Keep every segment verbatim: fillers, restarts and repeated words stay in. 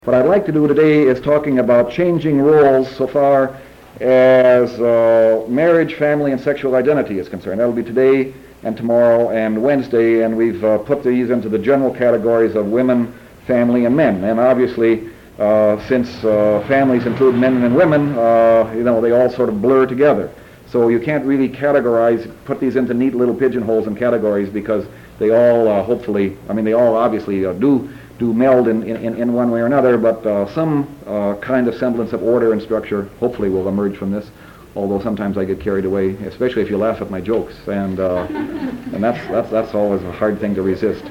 What I'd like to do today is talking about changing roles so far as uh, marriage, family, and sexual identity is concerned. That'll be today and tomorrow and Wednesday, and we've uh, put these into the general categories of women, family, and men. And obviously, uh, since uh, families include men and women, uh, you know, they all sort of blur together. So you can't really categorize, put these into neat little pigeonholes and categories because they all uh, hopefully, I mean, they all obviously uh, do do meld in, in, in one way or another, but uh, some uh, kind of semblance of order and structure hopefully will emerge from this, although sometimes I get carried away, especially if you laugh at my jokes, and uh, and that's, that's that's always a hard thing to resist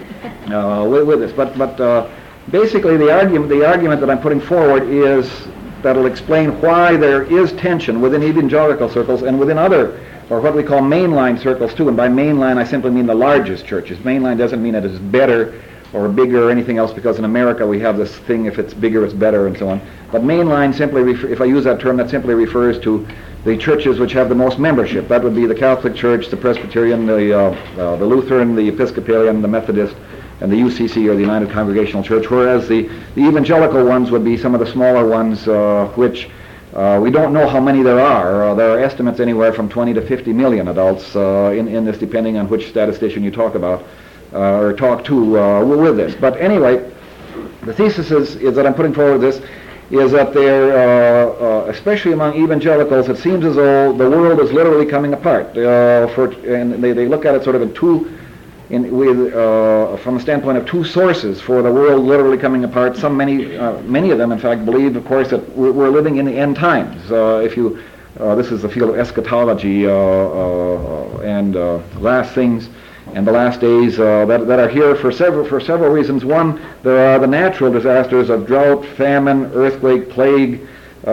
uh, with, with this. But but uh, basically the argument the argument that I'm putting forward is that'll explain why there is tension within evangelical circles and within other, or what we call mainline circles too, and by mainline I simply mean the largest churches. Mainline doesn't mean it is better or bigger or anything else, because in America we have this thing, if it's bigger it's better and so on. But mainline simply, refer, if I use that term, that simply refers to the churches which have the most membership. That would be the Catholic Church, the Presbyterian, the, uh, uh, the Lutheran, the Episcopalian, the Methodist, and the U C C, or the United Congregational Church, whereas the, the evangelical ones would be some of the smaller ones, uh, which uh, we don't know how many there are. Uh, there are estimates anywhere from twenty to fifty million adults uh, in, in this, depending on which statistician you talk about. Uh, or talk to uh, with this. But anyway, the thesis is, is that I'm putting forward this is that there, uh, uh, especially among evangelicals, it seems as though the world is literally coming apart. Uh, for and they, they look at it sort of in two, in with uh, from the standpoint of two sources for the world literally coming apart. Some many uh, many of them, in fact, believe, of course, that we're, we're living in the end times. Uh, if you, uh, this is the field of eschatology uh, uh, and uh, last things. And the last days uh, that, that are here for several for several reasons. One, there are the natural disasters of drought, famine, earthquake, plague,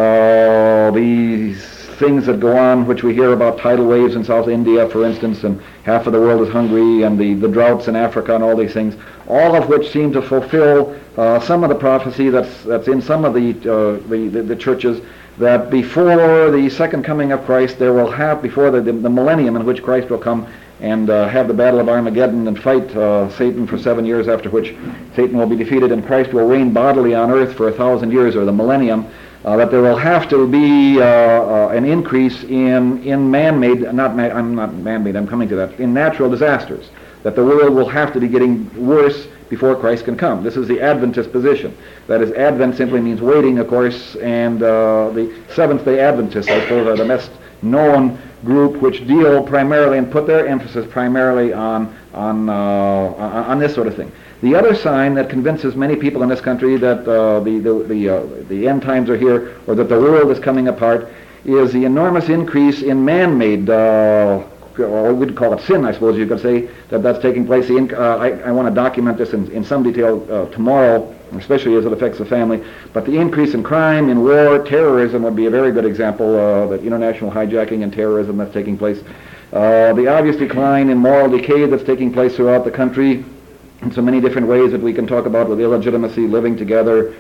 uh, these things that go on, which we hear about, tidal waves in South India, for instance, and half of the world is hungry, and the, the droughts in Africa, and all these things, all of which seem to fulfill uh, some of the prophecy that's that's in some of the, uh, the, the the churches, that before the second coming of Christ, there will have, before the, the, the millennium in which Christ will come and uh, have the battle of Armageddon and fight uh, Satan for seven years, after which Satan will be defeated and Christ will reign bodily on earth for a thousand years, or the millennium, uh, that there will have to be uh, uh, an increase in, in man-made, not ma- I'm not man-made, I'm coming to that, in natural disasters, that the world will have to be getting worse before Christ can come. This is the Adventist position. That is, Advent simply means waiting, of course, and uh, the Seventh-day Adventists, I suppose, are the best known group which deal primarily and put their emphasis primarily on on uh, on, on this sort of thing. The other sign that convinces many people in this country that uh, the the the, uh, the end times are here, or that the world is coming apart, is the enormous increase in man-made, uh, or we'd call it sin, I suppose you could say, that that's taking place. The inc- uh, I, I want to document this in, in some detail uh, tomorrow, especially as it affects the family, but the increase in crime, in war, terrorism would be a very good example, uh, the international hijacking and terrorism that's taking place. Uh, the obvious decline in moral decay that's taking place throughout the country in so many different ways that we can talk about, with illegitimacy, living together,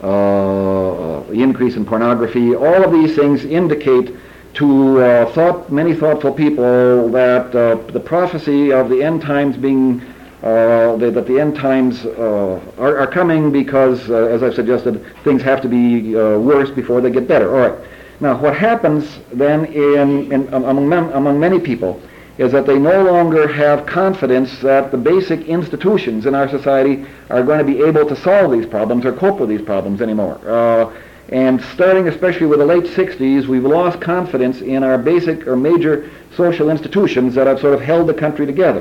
uh, the increase in pornography. All of these things indicate to uh, thought, many thoughtful people that uh, the prophecy of the end times being Uh, that, that the end times uh, are, are coming because, uh, as I've suggested, things have to be uh, worse before they get better. All right. Now, what happens then in, in among, mem- among many people is that they no longer have confidence that the basic institutions in our society are going to be able to solve these problems or cope with these problems anymore. Uh, and starting especially with the late sixties, we've lost confidence in our basic or major social institutions that have sort of held the country together.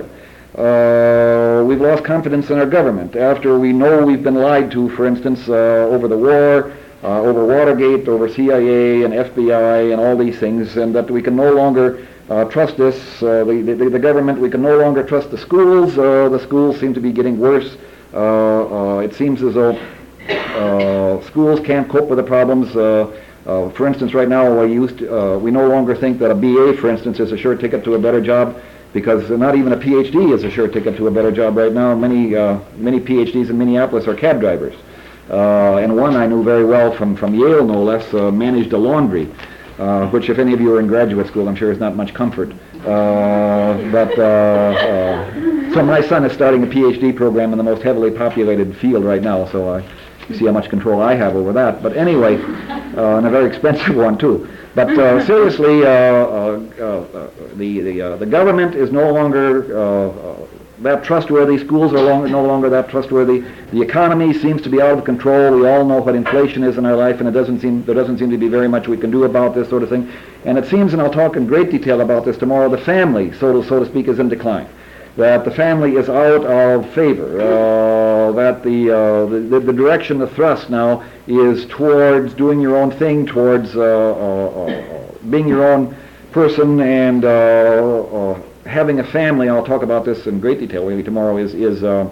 Uh, we've lost confidence in our government after we know we've been lied to, for instance, uh, over the war, uh, over Watergate, over C I A and F B I and all these things, and that we can no longer uh, trust this, uh, the, the, the government. We can no longer trust the schools. Uh, the schools seem to be getting worse. Uh, uh, it seems as though uh, schools can't cope with the problems. Uh, uh, for instance, right now we, used to, uh, we no longer think that a B A, for instance, is a sure ticket to a better job, because not even a P H D is a sure ticket to a better job right now. Many uh, many P H Ds in Minneapolis are cab drivers. Uh, and one I knew very well from, from Yale, no less, uh, managed a laundry, uh, which if any of you are in graduate school, I'm sure is not much comfort. Uh, but uh, uh, so my son is starting a P H D program in the most heavily populated field right now, so I You see how much control I have over that. But anyway, uh, and a very expensive one too. But uh, seriously, uh, uh, uh, the the uh, the government is no longer uh, uh, that trustworthy. Schools are long, no longer that trustworthy. The economy seems to be out of control. We all know what inflation is in our life, and it doesn't seem there doesn't seem to be very much we can do about this sort of thing. And it seems, and I'll talk in great detail about this tomorrow, the family, so to so to speak, is in decline. That the family is out of favor. Uh, that the, uh, the the direction, the thrust now is towards doing your own thing, towards uh, uh, uh, being your own person, and uh, uh, having a family. I'll talk about this in great detail maybe tomorrow. Is is uh,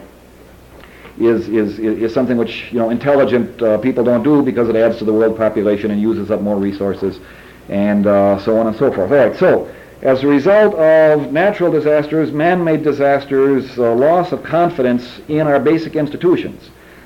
is is is something which you know intelligent uh, people don't do because it adds to the world population and uses up more resources, and uh, so on and so forth. All right, so. As a result of natural disasters, man-made disasters, uh, loss of confidence in our basic institutions,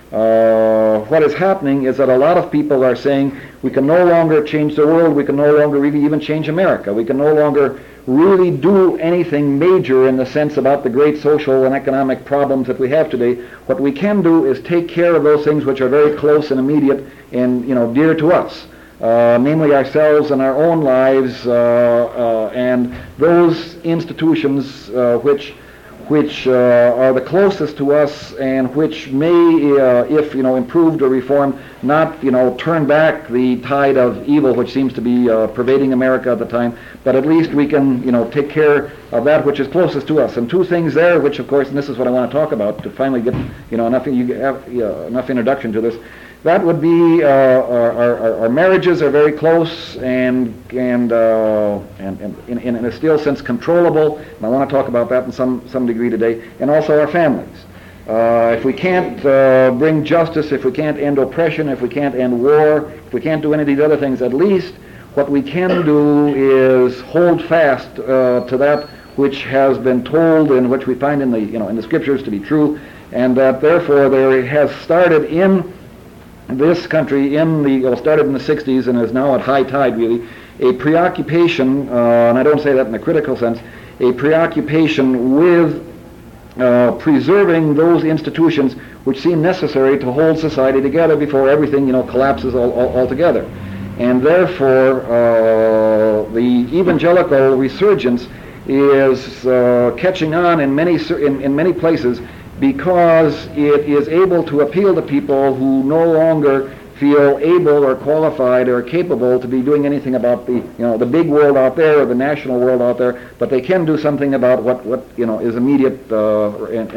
uh, what is happening is that a lot of people are saying we can no longer change the world, we can no longer really even change America, we can no longer really do anything major in the sense about the great social and economic problems that we have today. What we can do is take care of those things which are very close and immediate and you know dear to us. Uh, namely ourselves and our own lives, uh, uh, and those institutions uh, which which uh, are the closest to us and which may, uh, if you know improved or reformed, not you know turn back the tide of evil which seems to be uh, pervading America at the time, but at least we can you know take care of that which is closest to us. And two things there, which of course, and this is what I want to talk about to finally get you know enough you have uh, enough introduction to this. That would be uh, our, our, our marriages are very close and and uh, and, and in, in a still sense controllable. And I want to talk about that in some some degree today. And also our families. Uh, if we can't uh, bring justice, if we can't end oppression, if we can't end war, if we can't do any of these other things, at least what we can do is hold fast uh, to that which has been told and which we find in the you know in the scriptures to be true, and that therefore there has started in this country in the, well, started in the sixties and is now at high tide really, a preoccupation, uh, and I don't say that in a critical sense, a preoccupation with uh, preserving those institutions which seem necessary to hold society together before everything, you know, collapses all, all, altogether. And therefore, uh, the evangelical resurgence is uh, catching on in many, in, in many places, because it is able to appeal to people who no longer feel able or qualified or capable to be doing anything about the you know the big world out there or the national world out there, but they can do something about what what you know is immediate uh, and,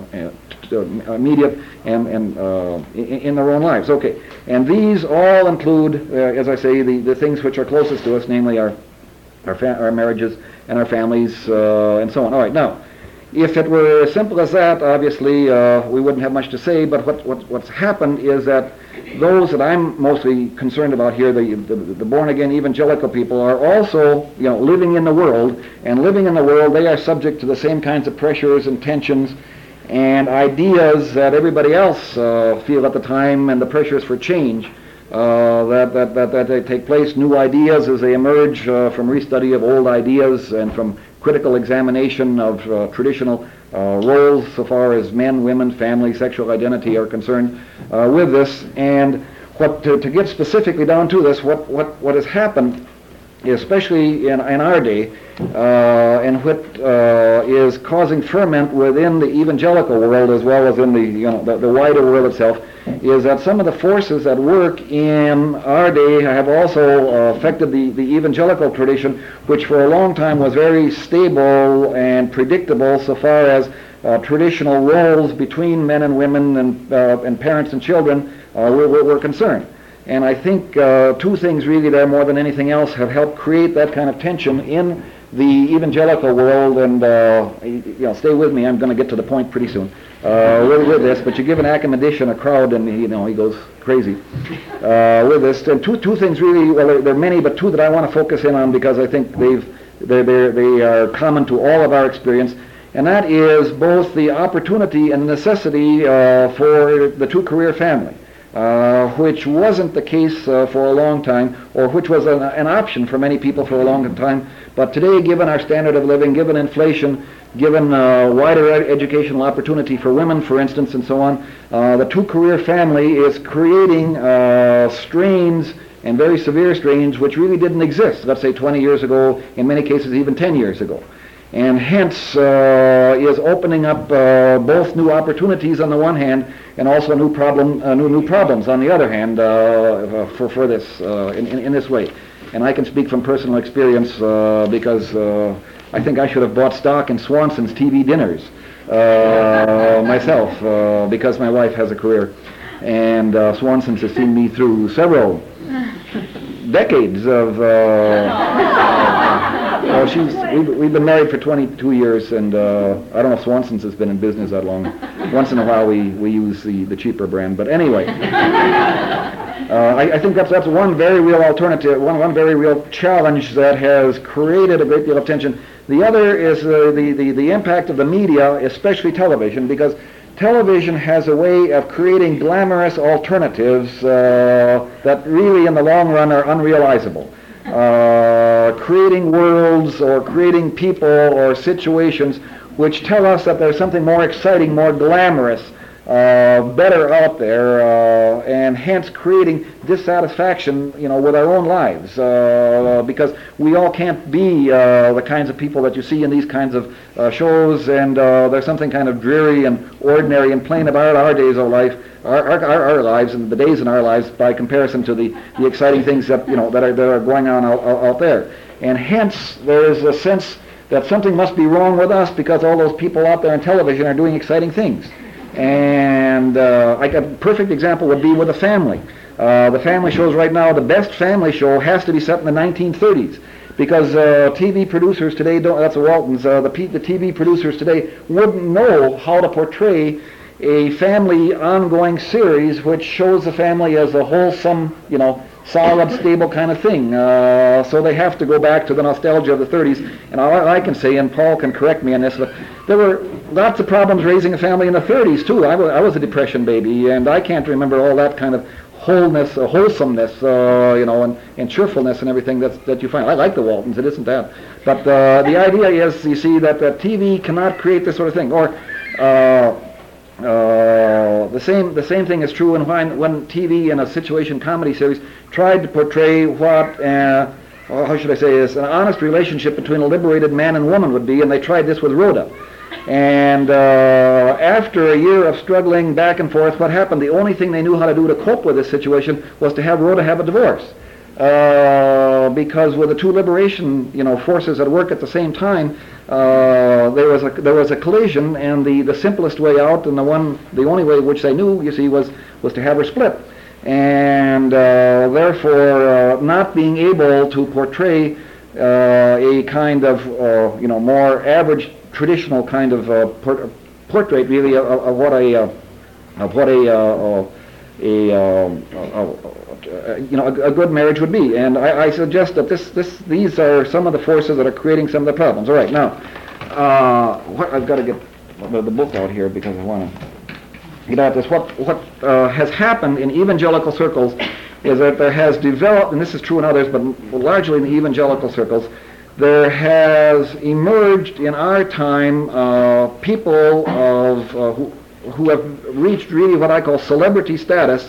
uh, uh, immediate and and uh, in, in their own lives. Okay, and these all include, uh, as I say, the the things which are closest to us, namely our our, fa- our marriages and our families uh, and so on. All right, now. If it were as simple as that, obviously uh, we wouldn't have much to say, but what, what what's happened is that those that I'm mostly concerned about here, the, the, the born-again evangelical people, are also you know, living in the world, and living in the world they are subject to the same kinds of pressures and tensions and ideas that everybody else uh, feel at the time, and the pressures for change uh, that, that, that, that they take place, new ideas as they emerge uh, from restudy of old ideas and from critical examination of uh, traditional uh, roles so far as men, women, family, sexual identity are concerned uh, with this. And what to, to get specifically down to this, what, what, what has happened, especially in, in our day, uh, and what uh, is causing ferment within the evangelical world as well as in the, you know, the, the wider world itself, is that some of the forces at work in our day have also uh, affected the, the evangelical tradition, which for a long time was very stable and predictable so far as uh, traditional roles between men and women and, uh, and parents and children uh, were, were, were concerned. And I think uh, two things really there more than anything else have helped create that kind of tension in the evangelical world. And uh, you know, stay with me, I'm going to get to the point pretty soon uh, with, with this. But you give an academician a crowd and you know he goes crazy uh, with this. And two two things really, well there, there are many, but two that I want to focus in on because I think they've they're, they're, they are common to all of our experience. And that is both the opportunity and necessity uh, for the two-career family. Uh, which wasn't the case uh, for a long time, or which was an, an option for many people for a long time. But today, given our standard of living, given inflation, given uh, wider ed- educational opportunity for women, for instance, and so on. Uh, the two-career family is creating uh, strains, and very severe strains, which really didn't exist, let's say twenty years ago, in many cases even ten years ago. And hence uh, is opening up uh, both new opportunities on the one hand, and also new problem, uh, new new problems on the other hand uh, for for this uh, in, in in this way. And I can speak from personal experience uh, because uh, I think I should have bought stock in Swanson's T V dinners uh, myself uh, because my wife has a career, and uh, Swanson's has seen me through several decades of. Uh, Well, she's, we've, we've been married for twenty-two years, and uh, I don't know if Swanson's has been in business that long. Once in a while we, we use the, the cheaper brand, but anyway. uh, I, I think that's, that's one very real alternative, one, one very real challenge that has created a great deal of tension. The other is uh, the, the, the impact of the media, especially television, because television has a way of creating glamorous alternatives uh, that really in the long run are unrealizable. Uh, creating worlds or creating people or situations which tell us that there's something more exciting, more glamorous, uh, better out there, uh, and hence creating dissatisfaction, you know, with our own lives, uh, because we all can't be uh, the kinds of people that you see in these kinds of uh, shows, and uh, there's something kind of dreary and ordinary and plain about our days of life. Our, our, our lives and the days in our lives by comparison to the, the exciting things that you know that are that are going on out, out there, and hence there is a sense that something must be wrong with us because all those people out there on television are doing exciting things. And uh, like a perfect example would be with a family. Uh, the family shows right now, the best family show has to be set in the nineteen thirties. Because uh, T V producers today don't. That's the Waltons. Uh, the P, the T V producers today wouldn't know how to portray a family ongoing series which shows the family as a wholesome, you know, solid, stable kind of thing. Uh, so they have to go back to the nostalgia of the thirties. And all I can say, and Paul can correct me on this, but there were lots of problems raising a family in the thirties too. I was, I was a Depression baby, and I can't remember all that kind of wholeness, uh, wholesomeness, uh, you know, and, and cheerfulness and everything that's, that you find. I like the Waltons, it isn't that. But uh, the idea is, you see, that, that T V cannot create this sort of thing. Or uh, Uh, the same the same thing is true when when T V in a situation comedy series tried to portray what uh, how should I say this an honest relationship between a liberated man and woman would be, and they tried this with Rhoda. And uh, after a year of struggling back and forth, what happened? The only thing they knew how to do to cope with this situation was to have Rhoda have a divorce. Uh, because with the two liberation, you know, forces at work at the same time, uh, there was a there was a collision, and the, the simplest way out, and the one the only way which they knew, you see, was was to have her split, and uh, therefore uh, not being able to portray uh, a kind of uh, you know more average traditional kind of uh, por- portrait really of, of what a uh, of what a uh, a, um, a, a you know a, a good marriage would be, and I, I suggest that this this these are some of the forces that are creating some of the problems. All right, now uh, what, I've got to get the, the book out here because I want to get at this. What what uh, has happened in evangelical circles is that there has developed, and this is true in others, but largely in the evangelical circles, there has emerged in our time uh, people of uh, who, who have reached really what I call celebrity status,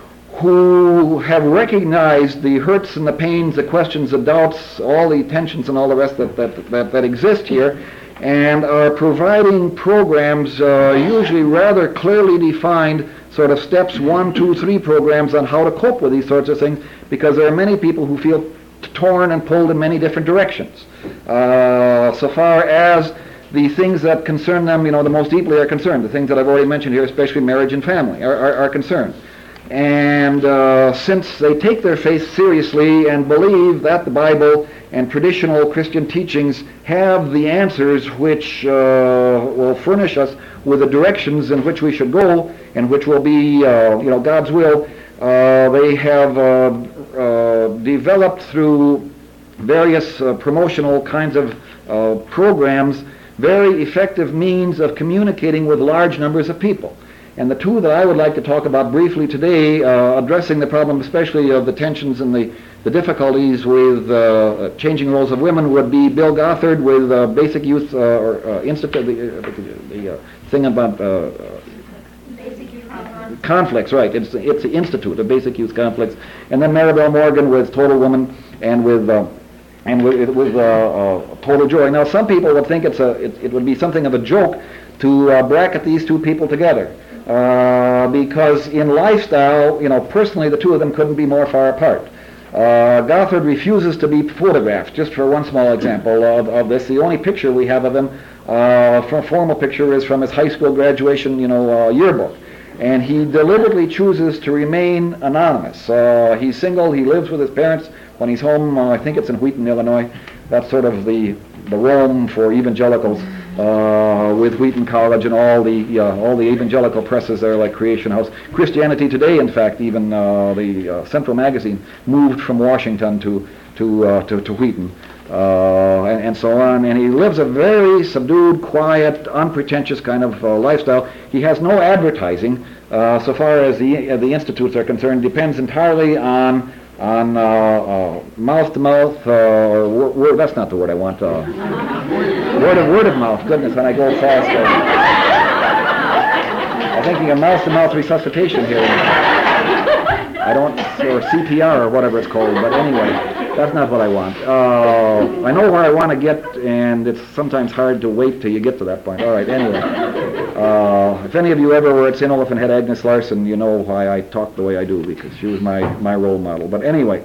who have recognized the hurts and the pains, the questions, the doubts, all the tensions and all the rest that that, that, that exist here, and are providing programs, uh, usually rather clearly defined, sort of steps one, two, three programs on how to cope with these sorts of things, because there are many people who feel torn and pulled in many different directions. Uh, so far as the things that concern them, you know, the most deeply are concerned, the things that I've already mentioned here, especially marriage and family, are, are, are concerned. And uh, since they take their faith seriously and believe that the Bible and traditional Christian teachings have the answers which uh, will furnish us with the directions in which we should go and which will be, uh, you know, God's will, uh, they have uh, uh, developed through various uh, promotional kinds of uh, programs very effective means of communicating with large numbers of people. And the two that I would like to talk about briefly today, uh, addressing the problem especially of the tensions and the, the difficulties with uh, changing roles of women, would be Bill Gothard with uh, Basic Youth uh, or uh, Institute, the, uh, the uh, thing about uh, Basic Youth Conflicts. conflicts, right? It's it's the Institute of Basic Youth Conflicts, and then Maribel Morgan with Total Woman and with uh, and with, with uh, uh, Total Joy. Now, some people would think it's a it, it would be something of a joke to uh, bracket these two people together. Uh, because in lifestyle, you know, personally, the two of them couldn't be more far apart. Uh, Gothard refuses to be photographed, just for one small example of, of this. The only picture we have of him, uh, from a formal picture, is from his high school graduation, you know, uh, yearbook. And he deliberately chooses to remain anonymous. Uh, he's single, he lives with his parents. When he's home, uh, I think it's in Wheaton, Illinois. That's sort of the, the Rome for evangelicals. Uh, with Wheaton College and all the uh, all the evangelical presses there, like Creation House. Christianity Today, in fact, even uh, the uh, Central Magazine moved from Washington to to uh, to, to Wheaton, uh, and, and so on. And he lives a very subdued, quiet, unpretentious kind of uh, lifestyle. He has no advertising, uh, so far as the uh, the institutes are concerned. Depends entirely on. on uh, uh, mouth-to-mouth, uh, or wor- wor- that's not the word I want, uh, word of word of mouth, goodness, when I go fast. Uh, I'm thinking of mouth-to-mouth resuscitation here. I don't, or C P R or whatever it's called, but anyway, that's not what I want. Uh, I know where I want to get, and it's sometimes hard to wait till you get to that point. All right, anyway. Uh, if any of you ever were at Saint Olaf and had Agnes Larson, you know why I talk the way I do, because she was my, my role model. But anyway,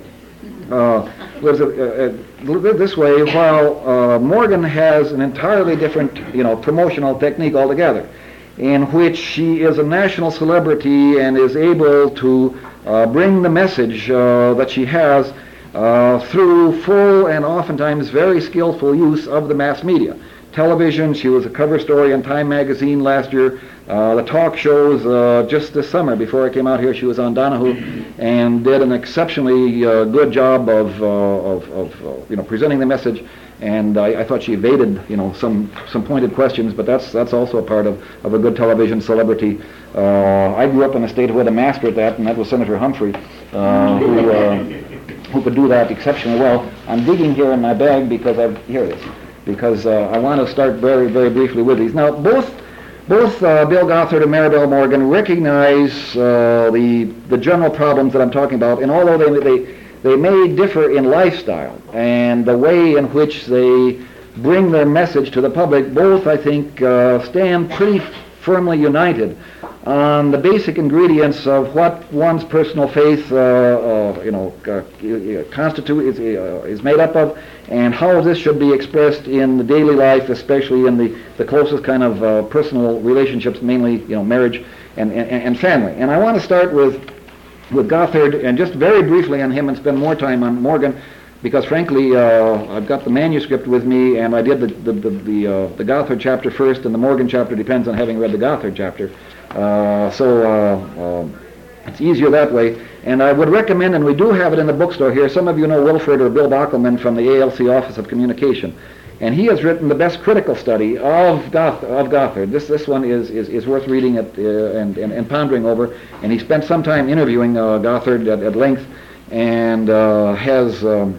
uh, lives a, a, a, this way, while uh, Morgan has an entirely different, you know, promotional technique altogether, in which she is a national celebrity and is able to uh, bring the message uh, that she has uh, through full and oftentimes very skillful use of the mass media. Television, she was a cover story in Time magazine last year. Uh, the talk shows, uh, just this summer, before I came out here, she was on Donahue and did an exceptionally uh, good job of, uh, of, of uh, you know, presenting the message. And I, I thought she evaded, you know, some some pointed questions, but that's that's also a part of, of a good television celebrity. Uh, I grew up in a state who had a master at that, and that was Senator Humphrey, uh, who uh, who could do that exceptionally well. I'm digging here in my bag because I've here it is. Because uh, I want to start very, very briefly with these. Now, both both uh, Bill Gothard and Maribel Morgan recognize uh, the the general problems that I'm talking about, and although they they they may differ in lifestyle and the way in which they bring their message to the public, both, I think, uh, stand pretty firmly united on the basic ingredients of what one's personal faith, uh, uh, you know, uh, constitute is, uh, is made up of, and how this should be expressed in the daily life, especially in the, the closest kind of uh, personal relationships, mainly, you know, marriage and, and, and family. And I want to start with with Gothard, and just very briefly on him, and spend more time on Morgan, because frankly, uh, I've got the manuscript with me, and I did the the the, the, uh, the Gothard chapter first, and the Morgan chapter depends on having read the Gothard chapter. Uh, so uh, uh, it's easier that way. And I would recommend, and we do have it in the bookstore here, some of you know Wilfred or Bill Bockelman from the A L C Office of Communication. And he has written the best critical study of Goth- of Gothard. This this one is is, is worth reading it uh, and, and and pondering over. And he spent some time interviewing uh, Gothard at, at length, and uh, has um,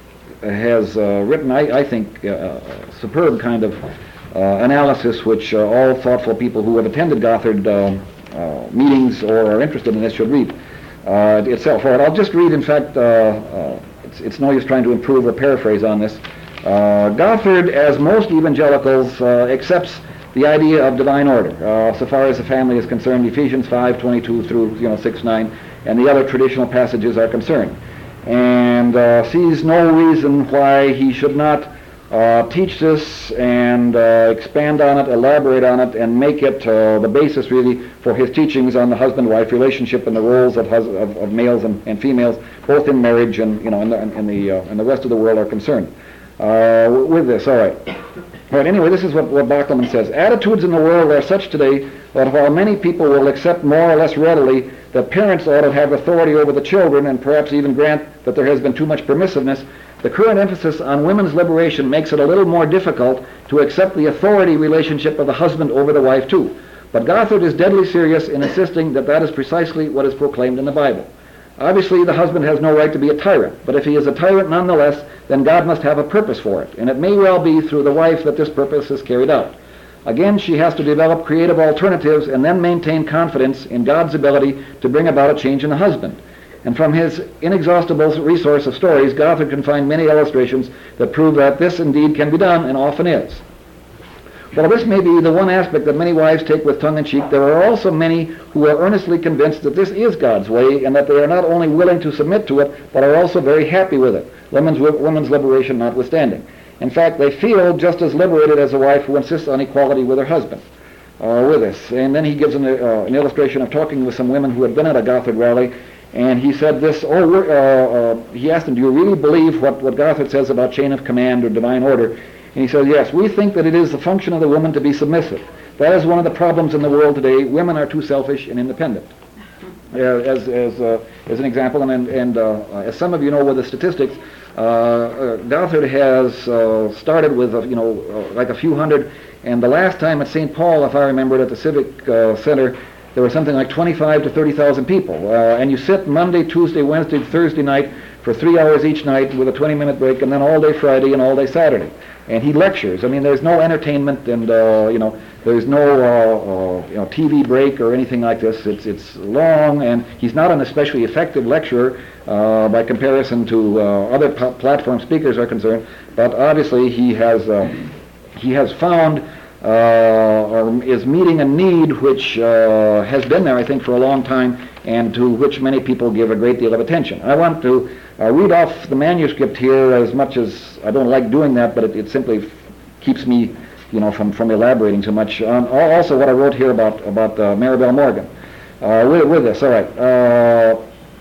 has uh, written, I, I think, uh, a superb kind of uh, analysis, which uh, all thoughtful people who have attended Gothard uh, uh, meetings or are interested in this should read uh, itself. All right, I'll just read. In fact, uh, uh, it's it's no use trying to improve or paraphrase on this. Uh, Gothard, as most evangelicals, uh, accepts the idea of divine order, uh, so far as the family is concerned. Ephesians five twenty-two through you know six nine, and the other traditional passages are concerned, and uh, sees no reason why he should not uh, teach this and uh, expand on it, elaborate on it, and make it uh, the basis really for his teachings on the husband-wife relationship and the roles of hus- of, of males and, and females, both in marriage and you know in the in the uh, and the rest of the world are concerned. Uh, with this, all right. All right, anyway, this is what, what Bockelman says. Attitudes in the world are such today that while many people will accept more or less readily that parents ought to have authority over the children and perhaps even grant that there has been too much permissiveness, the current emphasis on women's liberation makes it a little more difficult to accept the authority relationship of the husband over the wife too. But Gothard is deadly serious in insisting that that is precisely what is proclaimed in the Bible. Obviously, the husband has no right to be a tyrant, but if he is a tyrant nonetheless, then God must have a purpose for it, and it may well be through the wife that this purpose is carried out. Again, she has to develop creative alternatives and then maintain confidence in God's ability to bring about a change in the husband. And from his inexhaustible resource of stories, Gothard can find many illustrations that prove that this indeed can be done, and often is. While this may be the one aspect that many wives take with tongue-in-cheek, there are also many who are earnestly convinced that this is God's way and that they are not only willing to submit to it, but are also very happy with it, women's, women's liberation notwithstanding. In fact, they feel just as liberated as a wife who insists on equality with her husband. Uh, with this. And then he gives an, uh, an illustration of talking with some women who had been at a Gothard rally, and he said this, oh, uh, uh, he asked them, do you really believe what, what Gothard says about chain of command or divine order? And he said, yes, we think that it is the function of the woman to be submissive. That is one of the problems in the world today. Women are too selfish and independent. Uh, as as, uh, as an example, and, and uh, as some of you know with the statistics, uh, uh, Gothard has uh, started with, uh, you know, uh, like a few hundred, and the last time at Saint Paul, if I remember it, at the Civic uh, Center, there were something like twenty-five to thirty thousand people. Uh, and you sit Monday, Tuesday, Wednesday, Thursday night for three hours each night with a twenty-minute break, and then all day Friday and all day Saturday. And he lectures. I mean, there's no entertainment, and uh, you know, there's no uh, uh, you know, T V break or anything like this. It's it's long, and he's not an especially effective lecturer uh, by comparison to uh, other p- platform speakers are concerned. But obviously, he has uh, he has found uh, or is meeting a need which uh, has been there, I think, for a long time, and to which many people give a great deal of attention. I want to uh, read off the manuscript here, as much as I don't like doing that, but it, it simply f- keeps me, you know, from, from elaborating too much. On also what I wrote here about about uh, Maribel Morgan. Uh, with, with this, all right. Uh,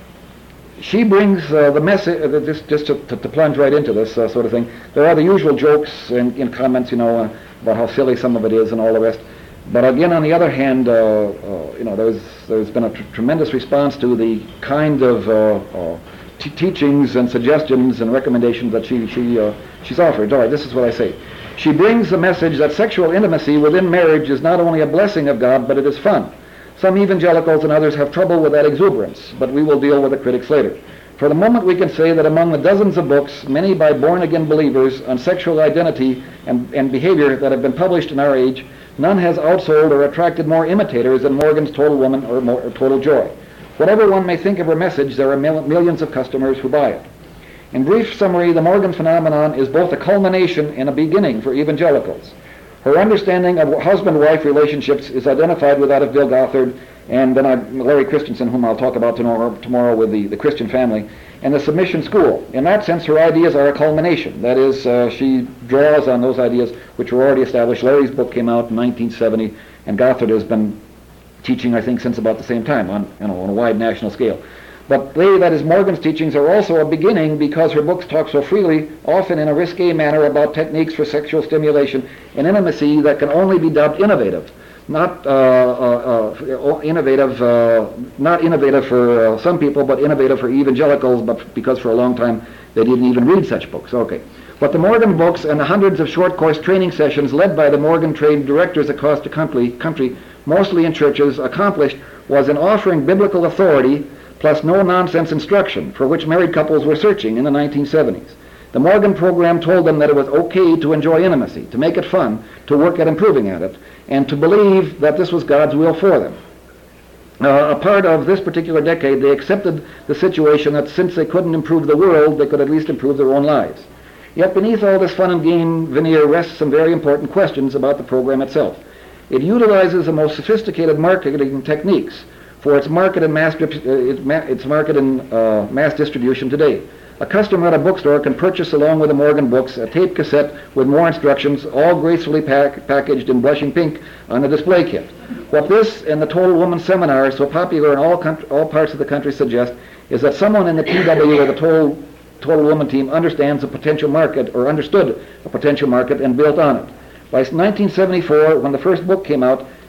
she brings uh, the message, uh, just, just to, to, to plunge right into this uh, sort of thing. There are the usual jokes and, and comments, you know, uh, about how silly some of it is and all the rest. But again, on the other hand, uh, uh, you know, there's there's been a tr- tremendous response to the kind of uh, uh, t- teachings and suggestions and recommendations that she she uh, she's offered. All right, this is what I say. She brings the message that sexual intimacy within marriage is not only a blessing of God, but it is fun. Some evangelicals and others have trouble with that exuberance, but we will deal with the critics later. For the moment, we can say that among the dozens of books, many by born-again believers, on sexual identity and, and behavior that have been published in our age, none has outsold or attracted more imitators than Morgan's Total Woman or, Mo- or Total Joy. Whatever one may think of her message, there are mil- millions of customers who buy it. In brief summary, the Morgan phenomenon is both a culmination and a beginning for evangelicals. Her understanding of husband-wife relationships is identified with that of Bill Gothard, and then I, Larry Christensen, whom I'll talk about tomorrow, tomorrow with the, the Christian family, and the submission school. In that sense, her ideas are a culmination. That is, uh, she draws on those ideas which were already established. Larry's book came out in nineteen seventy, and Gothard has been teaching, I think, since about the same time on, you know, on a wide national scale. But they, that is, Morgan's teachings are also a beginning because her books talk so freely, often in a risque manner, about techniques for sexual stimulation and intimacy that can only be dubbed innovative. Not uh, uh, uh, innovative, uh, not innovative for uh, some people, but innovative for evangelicals, but because for a long time they didn't even read such books. Okay. What the Morgan books and the hundreds of short course training sessions led by the Morgan trained directors across the country, country, mostly in churches, accomplished was in offering biblical authority plus no-nonsense instruction for which married couples were searching in the nineteen seventies. The Morgan program told them that it was okay to enjoy intimacy, to make it fun, to work at improving at it, and to believe that this was God's will for them. Uh, a part of this particular decade, they accepted the situation that since they couldn't improve the world, they could at least improve their own lives. Yet beneath all this fun and game veneer rests some very important questions about the program itself. It utilizes the most sophisticated marketing techniques for its market and mass, uh, its market and uh, mass distribution today. A customer at a bookstore can purchase, along with the Morgan books, a tape cassette with more instructions, all gracefully pack, packaged in blushing pink on a display kit. What this and the Total Woman seminar, so popular in all country, all parts of the country, suggest is that someone in the T W or the Total, Total Woman team understands a potential market, or understood a potential market, and built on it. By nineteen seventy-four, when the first book came out,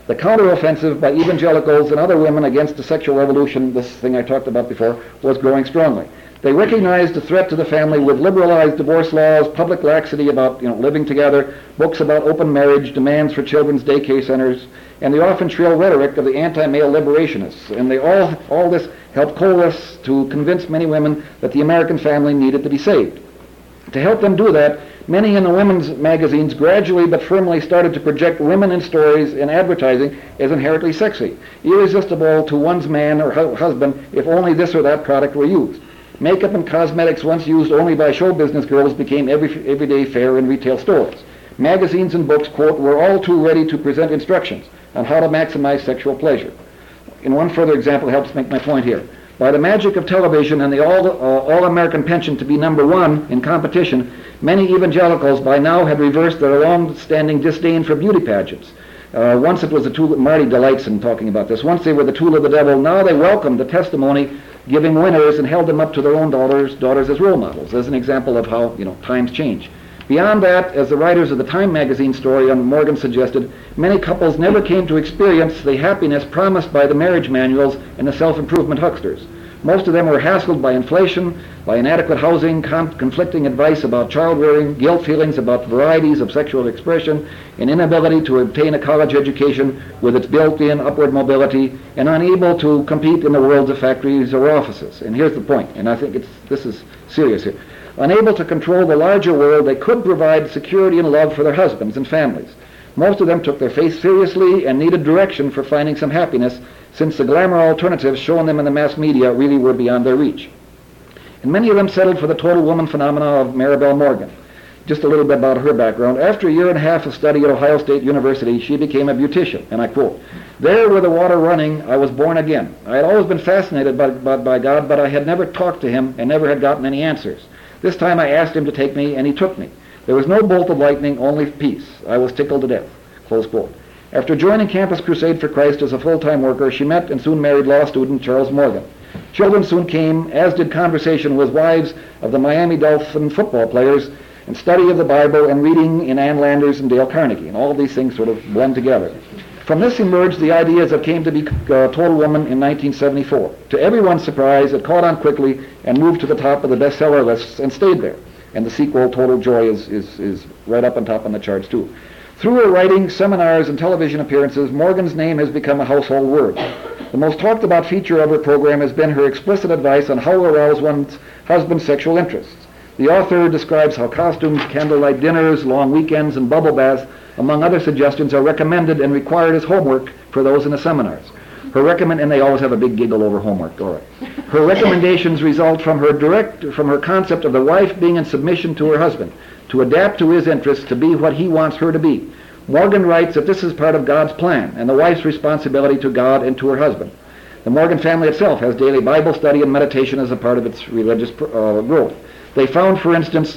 The counteroffensive by evangelicals and other women against the sexual revolution, this thing I talked about before, was growing strongly. They recognized the threat to the family with liberalized divorce laws, public laxity about you know, living together, books about open marriage, demands for children's daycare centers, and the often shrill rhetoric of the anti-male liberationists. And they all, all this helped coalesce to convince many women that the American family needed to be saved. To help them do that, many in the women's magazines gradually but firmly started to project women in stories and advertising as inherently sexy, irresistible to one's man or hu- husband if only this or that product were used. Makeup and cosmetics once used only by show business girls became every, everyday fare in retail stores. Magazines and books, quote, were all too ready to present instructions on how to maximize sexual pleasure. And one further example helps make my point here. By the magic of television and the all, uh, all-American penchant to be number one in competition, many evangelicals by now had reversed their long-standing disdain for beauty pageants. Uh, once it was the tool, Marty delights in talking about this, once they were the tool of the devil, now they welcomed the testimony giving winners and held them up to their own daughters, daughters as role models, as an example of how, you know, times change. Beyond that, as the writers of the Time magazine story on Morgan suggested, many couples never came to experience the happiness promised by the marriage manuals and the self-improvement hucksters. Most of them were hassled by inflation, by inadequate housing, con- conflicting advice about child-rearing, guilt feelings about varieties of sexual expression, an inability to obtain a college education with its built-in upward mobility, and unable to compete in the worlds of factories or offices. And here's the point, and I think it's, this is serious here. Unable to control the larger world, they could provide security and love for their husbands and families. Most of them took their faith seriously and needed direction for finding some happiness, since the glamour alternatives shown them in the mass media really were beyond their reach. And many of them settled for the total woman phenomena of Maribel Morgan. Just a little bit about her background. After a year and a half of study at Ohio State University, she became a beautician, and I quote, "There where the water running, I was born again. I had always been fascinated by, by, by God, but I had never talked to him and never had gotten any answers. This time I asked him to take me, and he took me. There was no bolt of lightning, only peace. I was tickled to death." Close quote. After joining Campus Crusade for Christ as a full-time worker, she met and soon married law student Charles Morgan. Children soon came, as did conversation with wives of the Miami Dolphin football players, and study of the Bible and reading in Ann Landers and Dale Carnegie. And all of these things sort of blend together. From this emerged the ideas that came to be uh, Total Woman in nineteen seventy-four. To everyone's surprise, it caught on quickly and moved to the top of the bestseller lists and stayed there. And the sequel, Total Joy, is, is, is right up on top on the charts too. Through her writing, seminars, and television appearances, Morgan's name has become a household word. The most talked about feature of her program has been her explicit advice on how to arouse one's husband's sexual interests. The author describes how costumes, candlelight dinners, long weekends, and bubble baths, among other suggestions, are recommended and required as homework for those in the seminars. Her recommend, and they always have a big giggle over homework, all right. Her recommendations result from her direct, from her concept of the wife being in submission to her husband, to adapt to his interests, to be what he wants her to be. Morgan writes that this is part of God's plan and the wife's responsibility to God and to her husband. The Morgan family itself has daily Bible study and meditation as a part of its religious uh, growth. They found, for instance,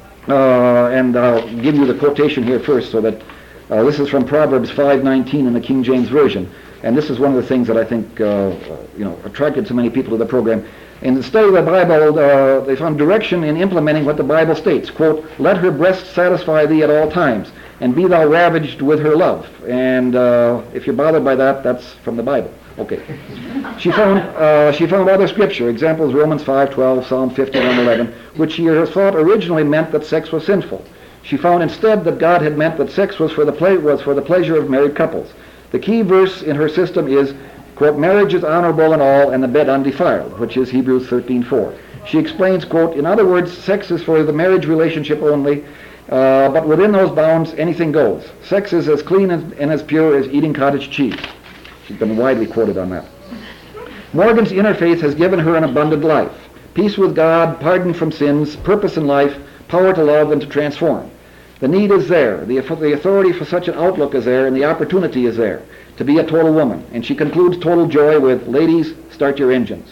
uh, and I'll give you the quotation here first, so that uh, this is from Proverbs five nineteen in the King James Version, and this is one of the things that I think uh, you know attracted so many people to the program. In the study of the Bible, uh, they found direction in implementing what the Bible states. Quote, "Let her breast satisfy thee at all times, and be thou ravaged with her love." And uh, if you're bothered by that, that's from the Bible. Okay. She found uh, she found other scripture, examples Romans five twelve, Psalm fifty-one eleven, which she thought originally meant that sex was sinful. She found instead that God had meant that sex was for the ple- was for the pleasure of married couples. The key verse in her system is, quote, "Marriage is honorable in all, and the bed undefiled," which is Hebrews thirteen four. She explains, quote, "In other words, sex is for the marriage relationship only, uh, but within those bounds, anything goes. Sex is as clean and, and as pure as eating cottage cheese." She's been widely quoted on that. Morgan's inner faith has given her an abundant life. Peace with God, pardon from sins, purpose in life, power to love and to transform. The need is there, the, the authority for such an outlook is there, and the opportunity is there to be a total woman. And she concludes Total Joy with, "Ladies, start your engines."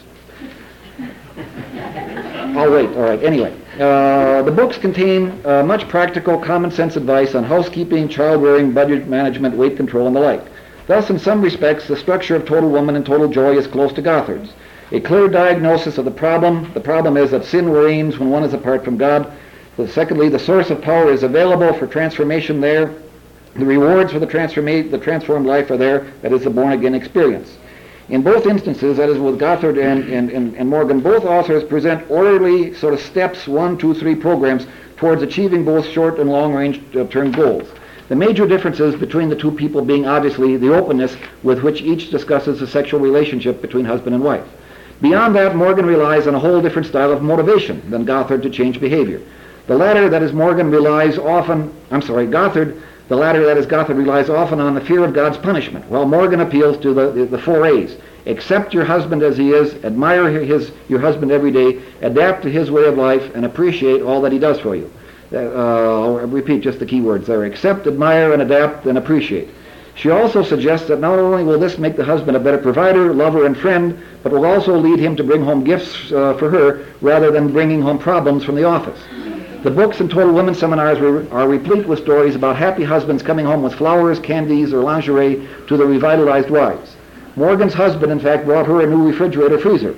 I'll wait, all right, anyway. Uh, the books contain uh, much practical, common sense advice on housekeeping, child-rearing, budget management, weight control, and the like. Thus, in some respects, the structure of Total Woman and Total Joy is close to Gothard's. A clear diagnosis of the problem. The problem is that sin reigns when one is apart from God. Secondly, the source of power is available for transformation there. The rewards for the, transforma- the transformed life are there, that is the born-again experience. In both instances, that is with Gothard and, and, and, and Morgan, both authors present orderly sort of steps, one, two, three programs towards achieving both short and long-range uh, term goals. The major differences between the two people being obviously the openness with which each discusses the sexual relationship between husband and wife. Beyond that, Morgan relies on a whole different style of motivation than Gothard to change behavior. The latter, that is Morgan, relies often, I'm sorry, Gothard, the latter, that is Gothard, relies often on the fear of God's punishment, while Morgan appeals to the, the, the four A's. Accept your husband as he is, admire his, your husband every day, adapt to his way of life, and appreciate all that he does for you. Uh, I'll repeat just the key words there. Accept, admire, and adapt, and appreciate. She also suggests that not only will this make the husband a better provider, lover, and friend, but will also lead him to bring home gifts uh, for her rather than bringing home problems from the office. The books and Total Women seminars re- are replete with stories about happy husbands coming home with flowers, candies, or lingerie to their revitalized wives. Morgan's husband, in fact, brought her a new refrigerator freezer.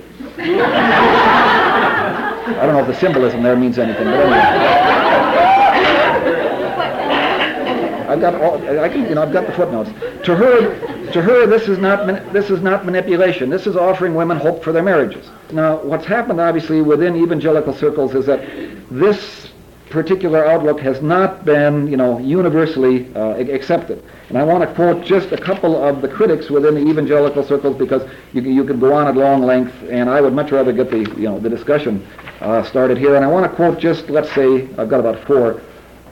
I don't know if the symbolism there means anything, but anyway. I've got all, I can, you know, I've got the footnotes. To her, to her, this is not this is not manipulation. This is offering women hope for their marriages. Now, what's happened, obviously, within evangelical circles is that this particular outlook has not been, you know, universally uh, accepted. And I want to quote just a couple of the critics within the evangelical circles because you you could go on at long length, and I would much rather get the you know the discussion uh, started here. And I want to quote just, let's say, I've got about four,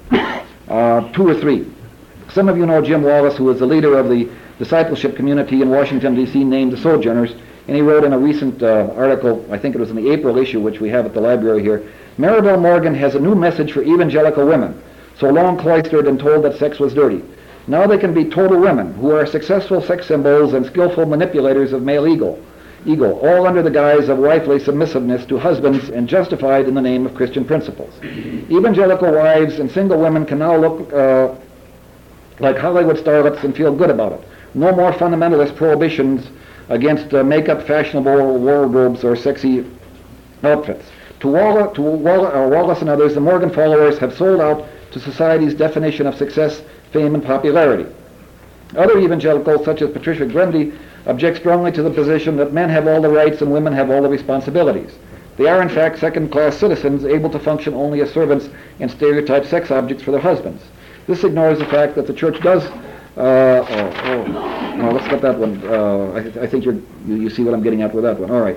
uh, two or three. Some of you know Jim Wallace, who is the leader of the discipleship community in Washington, D C, named the Sojourners, and he wrote in a recent uh, article, I think it was in the April issue, which we have at the library here, Maribel Morgan has a new message for evangelical women, so long cloistered and told that sex was dirty. Now they can be total women who are successful sex symbols and skillful manipulators of male ego, ego, all under the guise of wifely submissiveness to husbands and justified in the name of Christian principles. Evangelical wives and single women can now look uh, like Hollywood starlets and feel good about it. No more fundamentalist prohibitions against uh, makeup, fashionable wardrobes, or sexy outfits. To, Wall- to Wall- uh, Wallace and others, the Morgan followers have sold out to society's definition of success, fame, and popularity. Other evangelicals, such as Patricia Grundy, object strongly to the position that men have all the rights and women have all the responsibilities. They are, in fact, second-class citizens able to function only as servants and stereotyped sex objects for their husbands. This ignores the fact that the church does, uh, oh, oh, no, let's get that one. Uh, I, th- I think you're, you, you see what I'm getting at with that one. All right.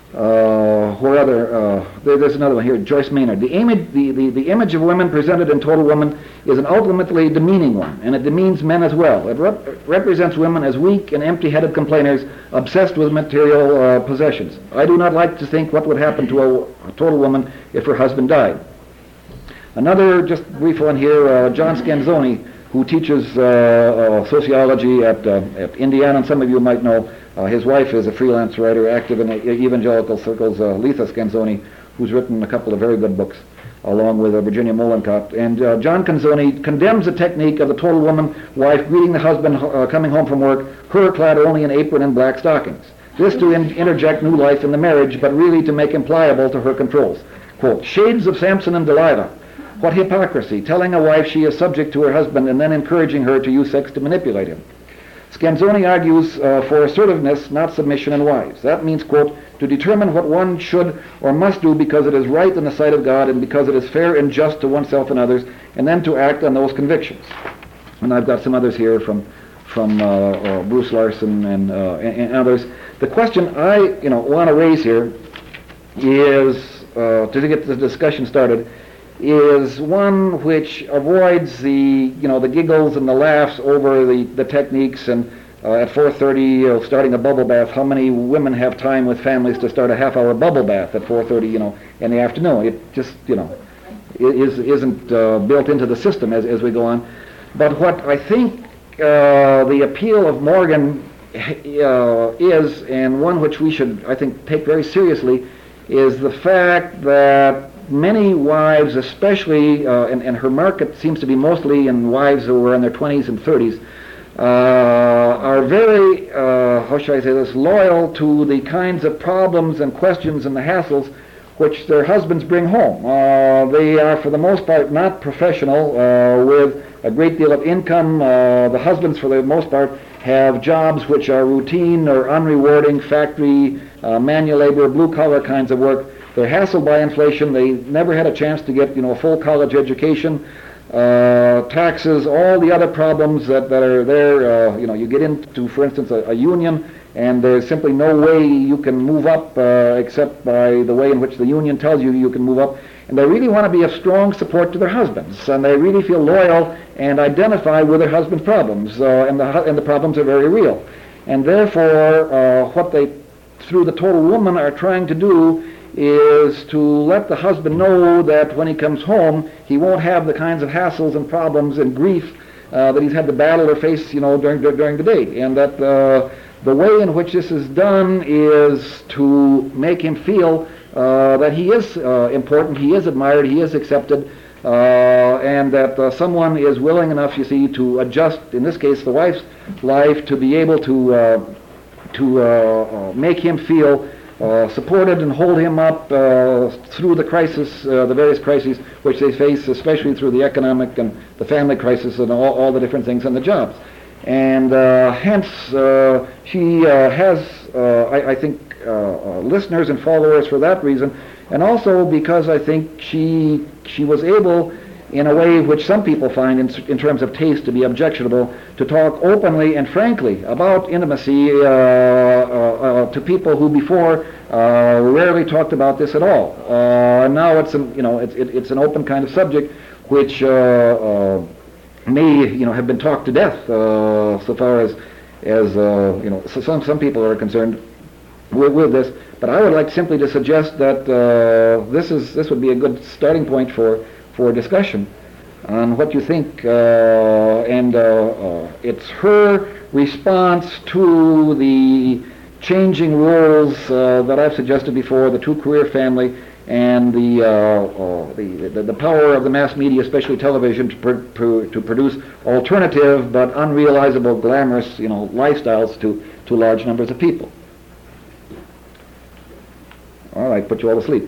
Uh, where other, uh, there, there's another one here, Joyce Maynard. The image, the, the, the image of women presented in Total Woman is an ultimately demeaning one, and it demeans men as well. It rep- represents women as weak and empty-headed complainers, obsessed with material uh, possessions. I do not like to think what would happen to a, a total woman if her husband died. Another just brief one here, uh, John Scanzoni, who teaches uh, uh, sociology at, uh, at Indiana, and some of you might know uh, his wife is a freelance writer active in evangelical circles, uh, Letha Scanzoni, who's written a couple of very good books, along with uh, Virginia Molencott. And uh, John Canzoni condemns the technique of the total woman wife greeting the husband uh, coming home from work, her clad only in apron and black stockings. This to in- interject new life in the marriage, but really to make him pliable to her controls. Quote, shades of Samson and Delilah. What hypocrisy, telling a wife she is subject to her husband and then encouraging her to use sex to manipulate him. Scanzoni argues uh, for assertiveness, not submission in wives. That means, quote, to determine what one should or must do because it is right in the sight of God and because it is fair and just to oneself and others, and then to act on those convictions. And I've got some others here from from uh, uh, Bruce Larson and, uh, and, and others. The question I you know want to raise here is, uh, to get the discussion started, is one which avoids the, you know, the giggles and the laughs over the, the techniques and uh, at four thirty, you know, starting a bubble bath. How many women have time with families to start a half-hour bubble bath at four thirty, you know, in the afternoon? It just, you know, it is, isn't uh, built into the system as, as we go on. But what I think uh, the appeal of Morgan uh, is, and one which we should, I think, take very seriously, is the fact that many wives, especially, uh, and, and her market seems to be mostly in wives who are in their twenties and thirties, uh, are very, uh, how should I say this, loyal to the kinds of problems and questions and the hassles which their husbands bring home. Uh, they are, for the most part, not professional, uh, with a great deal of income. Uh, the husbands, for the most part, have jobs which are routine or unrewarding, factory, uh, manual labor, blue-collar kinds of work. They're hassled by inflation. They never had a chance to get, you know, a full college education. Uh, taxes, all the other problems that, that are there. Uh, you know, you get into, for instance, a, a union, and there's simply no way you can move up uh, except by the way in which the union tells you you can move up. And they really want to be of strong support to their husbands, and they really feel loyal and identify with their husband's problems, uh, and, the, and the problems are very real. And therefore, uh, what they, through the Total Woman, are trying to do is to let the husband know that when he comes home, he won't have the kinds of hassles and problems and grief uh, that he's had to battle or face, you know, during during the day, and that uh, the way in which this is done is to make him feel uh, that he is uh, important, he is admired, he is accepted, uh, and that uh, someone is willing enough, you see, to adjust, in this case, the wife's life, to be able to uh, to uh, uh, make him feel Uh, supported and hold him up uh, through the crisis, uh, the various crises which they face, especially through the economic and the family crisis and all, all the different things and the jobs. And uh, hence, uh, she uh, has, uh, I, I think, uh, uh, listeners and followers for that reason, and also because I think she she was able, in a way which some people find in, in terms of taste to be objectionable, to talk openly and frankly about intimacy uh, uh, uh, to people who before uh, rarely talked about this at all. Uh, now it's an, you know it's it, it's an open kind of subject which uh, uh, may you know have been talked to death uh, so far as as uh, you know so some some people are concerned with, with this. But I would like simply to suggest that uh, this is this would be a good starting point for. for discussion on what you think, uh, and uh, uh, it's her response to the changing roles uh, that I've suggested before, the two-career family, and the, uh, uh, the, the the power of the mass media, especially television, to, pr- pr- to produce alternative but unrealizable, glamorous, you know, lifestyles to, to large numbers of people. All right, put you all to sleep.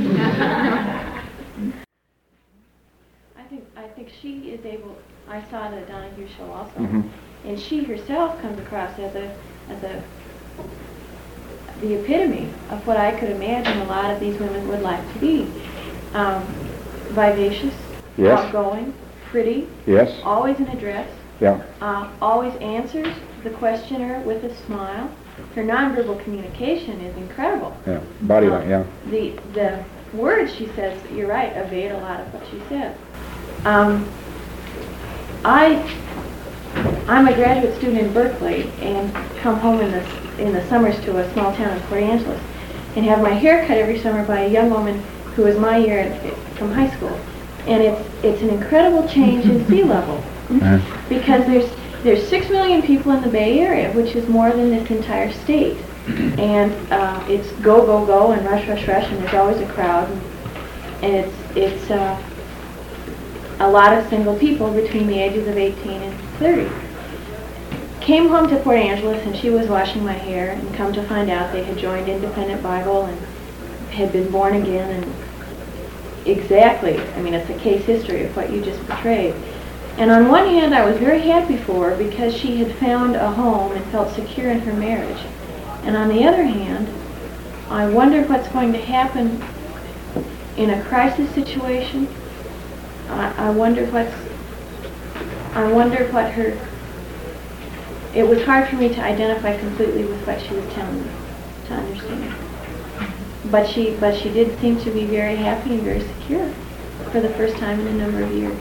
I think she is able, I saw the Donahue show also, Mm-hmm. and she herself comes across as a, as a, the epitome of what I could imagine a lot of these women would like to be. Um, vivacious, Yes. outgoing, pretty, Yes. always in a dress, Yeah. uh, always answers the questioner with a smile. Her nonverbal communication is incredible. Yeah. Body Um, line. Yeah. The, the words she says, you're right, evade a lot of what she says. Um, I, I'm a graduate student in Berkeley and come home in the, in the summers to a small town in Port Angeles and have my hair cut every summer by a young woman who was my year in, from high school. And it's, it's an incredible change in sea level Uh-huh. because there's, there's six million people in the Bay Area, which is more than this entire state. And uh, it's go, go, go and rush, rush, rush, and there's always a crowd. And, and it's, it's, uh, a lot of single people between the ages of eighteen and thirty. Came home to Port Angeles and she was washing my hair, and come to find out they had joined Independent Bible and had been born again, and exactly, I mean, it's a case history of what you just portrayed. And on one hand, I was very happy for her because she had found a home and felt secure in her marriage. And on the other hand, I wonder what's going to happen in a crisis situation. I, I wonder what's, I wonder what her, it was hard for me to identify completely with what she was telling me, to understand. But she, but she did seem to be very happy and very secure for the first time in a number of years.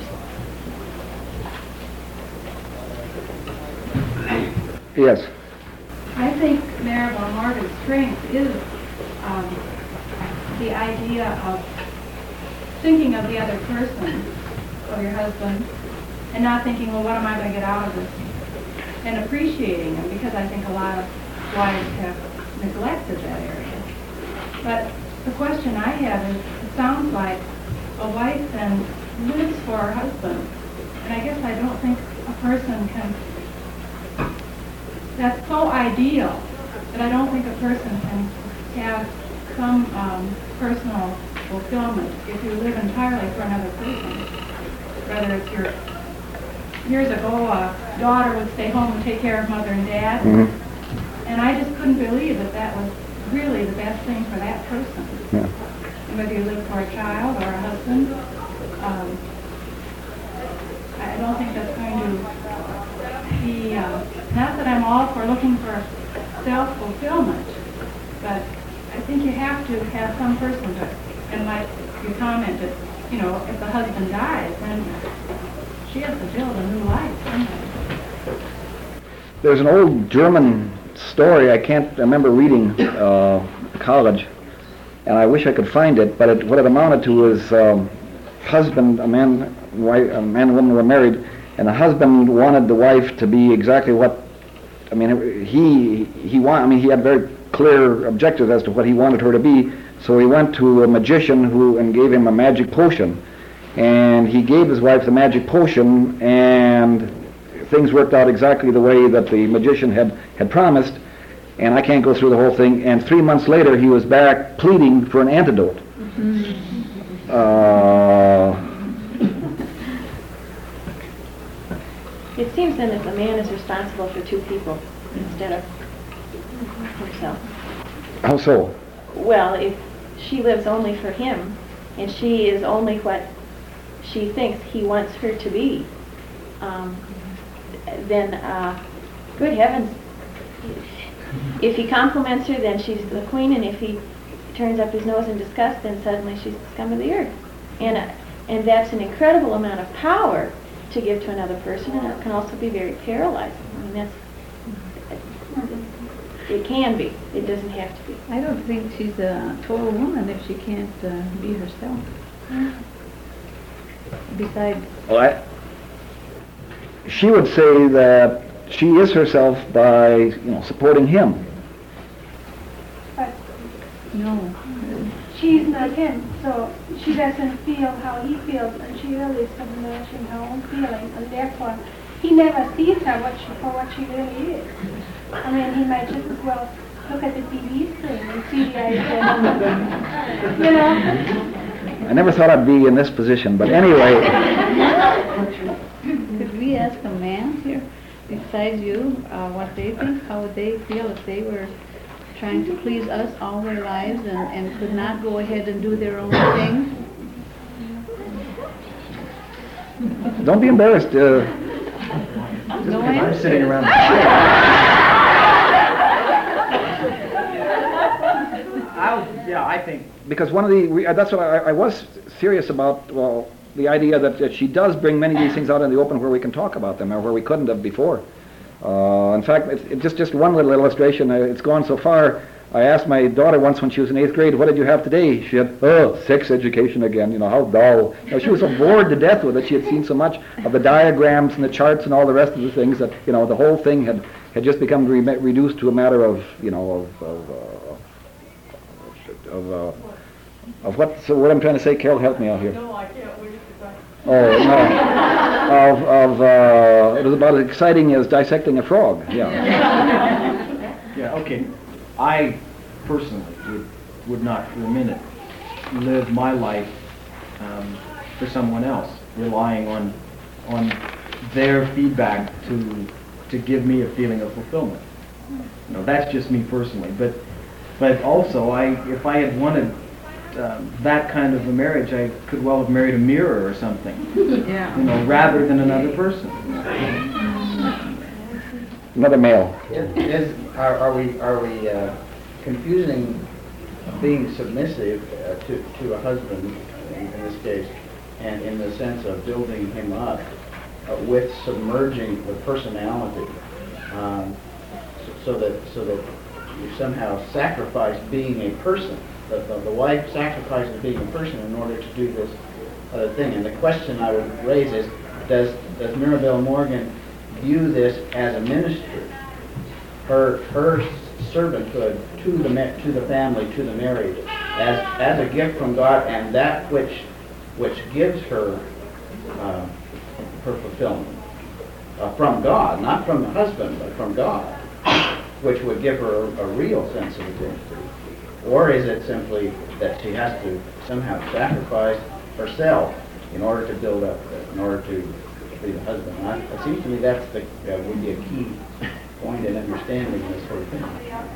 Yes. I think Maribel Morgan's strength is um, the idea of thinking of the other person, of your husband, and not thinking, well, what am I going to get out of this? And appreciating him, because I think a lot of wives have neglected that area. But the question I have is, it sounds like a wife then lives for her husband. And I guess I don't think a person can, that's so ideal that I don't think a person can have some um, personal fulfillment if you live entirely for another person. Whether it's your, years ago, a daughter would stay home and take care of mother and dad, Mm-hmm. and I just couldn't believe that that was really the best thing for that person. Yeah. Whether you live for a child or a husband, um, I don't think that's going to be, uh, not that I'm all for looking for self-fulfillment, but I think you have to have some person to, and like you commented, you know, if the husband dies, then she has to build a new life somehow. There's an old German story I can't remember reading uh, in college, and I wish I could find it, but it, what it amounted to was um, husband, a man, wife, a man and woman were married, and the husband wanted the wife to be exactly what, I mean, he, he want, I mean, he had very clear objectives as to what he wanted her to be, so he went to a magician who, and gave him a magic potion, and he gave his wife the magic potion, and things worked out exactly the way that the magician had, had promised, and I can't go through the whole thing, and three months later he was back pleading for an antidote. Mm-hmm. uh, It seems then that the man is responsible for two people instead of himself. how so? Well, if she lives only for him, and she is only what she thinks he wants her to be, um, then, uh, good heavens, if he compliments her, then she's the queen, and if he turns up his nose in disgust, then suddenly she's the scum of the earth. And, uh, and that's an incredible amount of power to give to another person, and it can also be very paralyzing. I mean, that's, it can be. It doesn't have to be. I don't think she's a total woman if she can't uh, be herself. Besides, Well, I, she would say that she is herself by, you know, supporting him. But no. she's not him, so she doesn't feel how he feels, and she really is submerged in her own feelings, and therefore he never sees her what she, for what she really is. I mean, he might just as well look at the T V screen and see the idea. You know? I never thought I'd be in this position, but anyway. Could we ask a man here, besides you, uh, what they think? How would they feel if they were trying to please us all their lives and, and could not go ahead and do their own thing? Don't be embarrassed. Uh, No I'm answer. sitting around. I, yeah, I think. because one of the, we, uh, that's what I, I was serious about, well, the idea that, that she does bring many of these things out in the open where we can talk about them, or where we couldn't have before. Uh, in fact, it, it just, just one little illustration, uh, it's gone so far. I asked my daughter once when she was in eighth grade, what did you have today? She said, oh, sex education again, you know, how dull. You know, she was so bored to death with it. She had seen so much of the diagrams and the charts and all the rest of the things that, you know, the whole thing had, had just become re- reduced to a matter of, you know, of, of, uh, of, uh, of what, so what I'm trying to say, Carol, help me out here. No, I can't wait to Oh, no. of, of, uh, it was about as exciting as dissecting a frog, yeah. Yeah, okay. I personally would, would not for a minute live my life um, for someone else, relying on on their feedback to to give me a feeling of fulfillment. You know, that's just me personally. But but also, I if I had wanted um, that kind of a marriage, I could well have married a mirror or something. Yeah. You know, rather than another person. Another male. Is, are, are we are we uh, confusing being submissive uh, to to a husband in, in this case, and in the sense of building him up, uh, with submerging the personality, um, so, so that so that you somehow sacrifice being a person. The, the, the wife sacrifices being a person in order to do this other thing. And the question I would raise is, does does Mirabelle Morgan view this as a ministry, her her servanthood to the ma- to the family, to the married, as as a gift from God, and that which which gives her uh, her fulfillment uh, from God, not from the husband, but from God, which would give her a, a real sense of identity? Or is it simply that she has to somehow sacrifice herself in order to build up, in order to be the husband? I, it seems to me that's the, uh, would be a key point in understanding this sort of thing.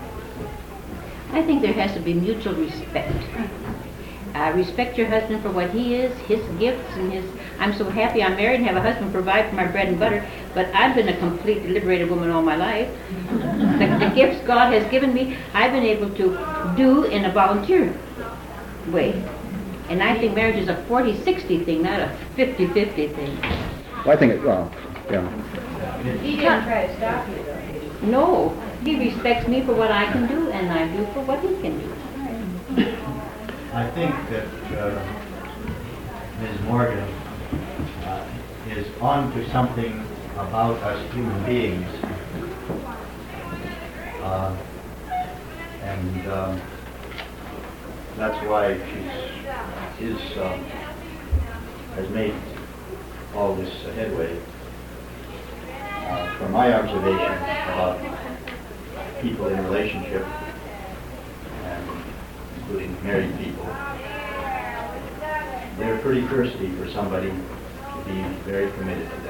I think there has to be mutual respect. Uh, respect your husband for what he is, his gifts, and his... I'm so happy I'm married and have a husband provide for my bread and butter, but I've been a completely liberated woman all my life. The, the gifts God has given me, I've been able to do in a volunteer way. And I think marriage is a forty sixty thing, not a fifty fifty thing. Well, I think it, well, yeah. He didn't try to stop you, though. No, he respects me for what I can do, and I do for what he can do. I think that uh, Miz Morgan uh, is on to something about us human beings. Uh, and um, that's why she's, is, um, has made all this uh, headway. Uh, from my observation about people in relationship, and including married people, they're pretty thirsty for somebody to be very committed to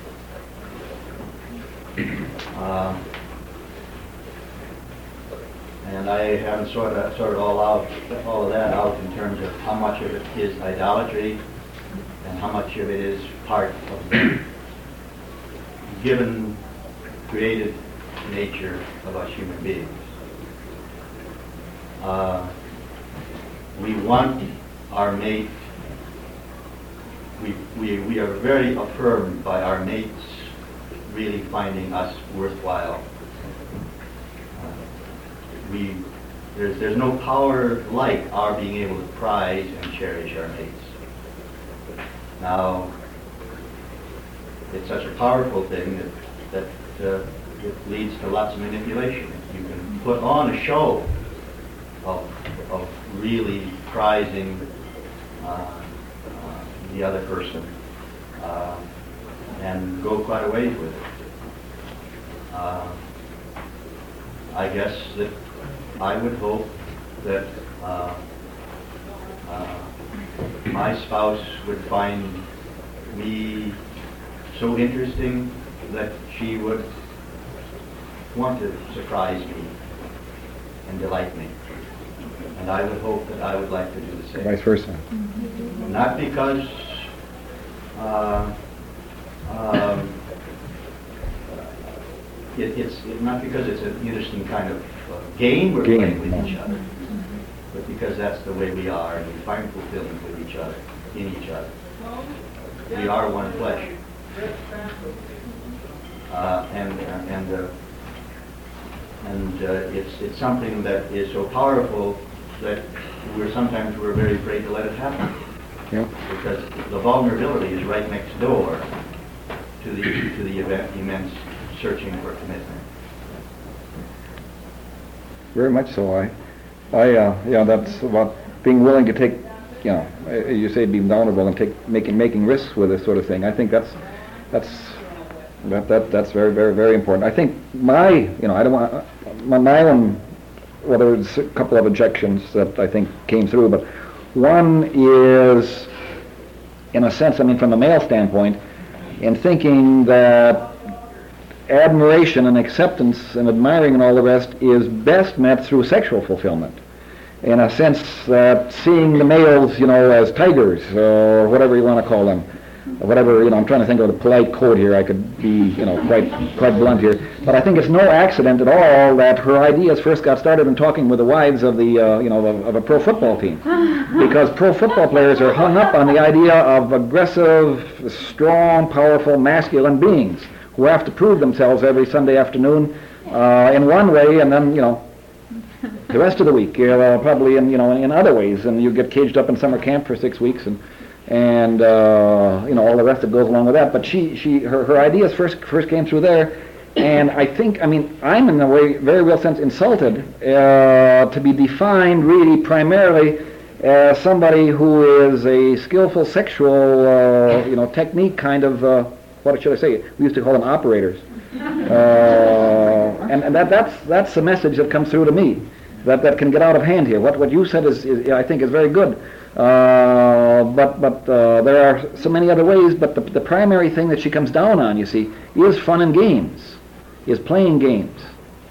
them. Uh, and I haven't sorted, out, sorted all out, all of that out in terms of how much of it is idolatry and how much of it is part of the given, created nature of us human beings. Uh, we want our mate, we, we, we are very affirmed by our mates really finding us worthwhile. Uh, we, there's, there's no power like our being able to prize and cherish our mates. Now, it's such a powerful thing that, that uh, it leads to lots of manipulation. You can put on a show of, of really prizing uh, uh, the other person uh, and go quite a ways with it. Uh, I guess that I would hope that uh, uh, my spouse would find me so interesting that she would want to surprise me and delight me. And I would hope that I would like to do the same. Vice versa. Not because uh, um, it, it's it, not because it's an interesting kind of uh, game we're Game, playing with no. each other, but because that's the way we are, and we find fulfillment with each other, in each other. We are one flesh. Uh, and and uh, and uh, it's it's something that is so powerful that we're sometimes we're very afraid to let it happen. Yeah. Because the vulnerability is right next door to the to the event, immense searching for commitment. Very much so. I, I, uh, yeah, that's about being willing to take, you know, uh, you say being vulnerable and take making making risks with this sort of thing. I think that's that's that that that's very very very important. I think my, you know, I don't want my, my own. Well, there's a couple of objections that I think came through, but one is, in a sense, I mean, from a male standpoint, in thinking that admiration and acceptance and admiring and all the rest is best met through sexual fulfillment. In a sense that seeing the males, you know, as tigers, or whatever you want to call them, whatever, you know, I'm trying to think of the polite code here. I could be, you know, quite quite blunt here. But I think it's no accident at all that her ideas first got started in talking with the wives of the, uh, you know, of, of a pro football team. Because pro football players are hung up on the idea of aggressive, strong, powerful, masculine beings who have to prove themselves every Sunday afternoon uh, in one way, and then, you know, the rest of the week, uh, probably in, you know, in other ways. And you get caged up in summer camp for six weeks and and uh, you know, all the rest that goes along with that. But she, she, her, her ideas first first came through there, and I think, I mean, I'm in a way, very real sense insulted uh, to be defined really primarily as somebody who is a skillful sexual, uh, you know, technique kind of, uh, what should I say? We used to call them operators, uh, and, and that that's that's the message that comes through to me. that, that can get out of hand here. What what you said is, is I think is very good. Uh, but but uh, there are so many other ways. But the, the primary thing that she comes down on, you see, is fun and games, is playing games.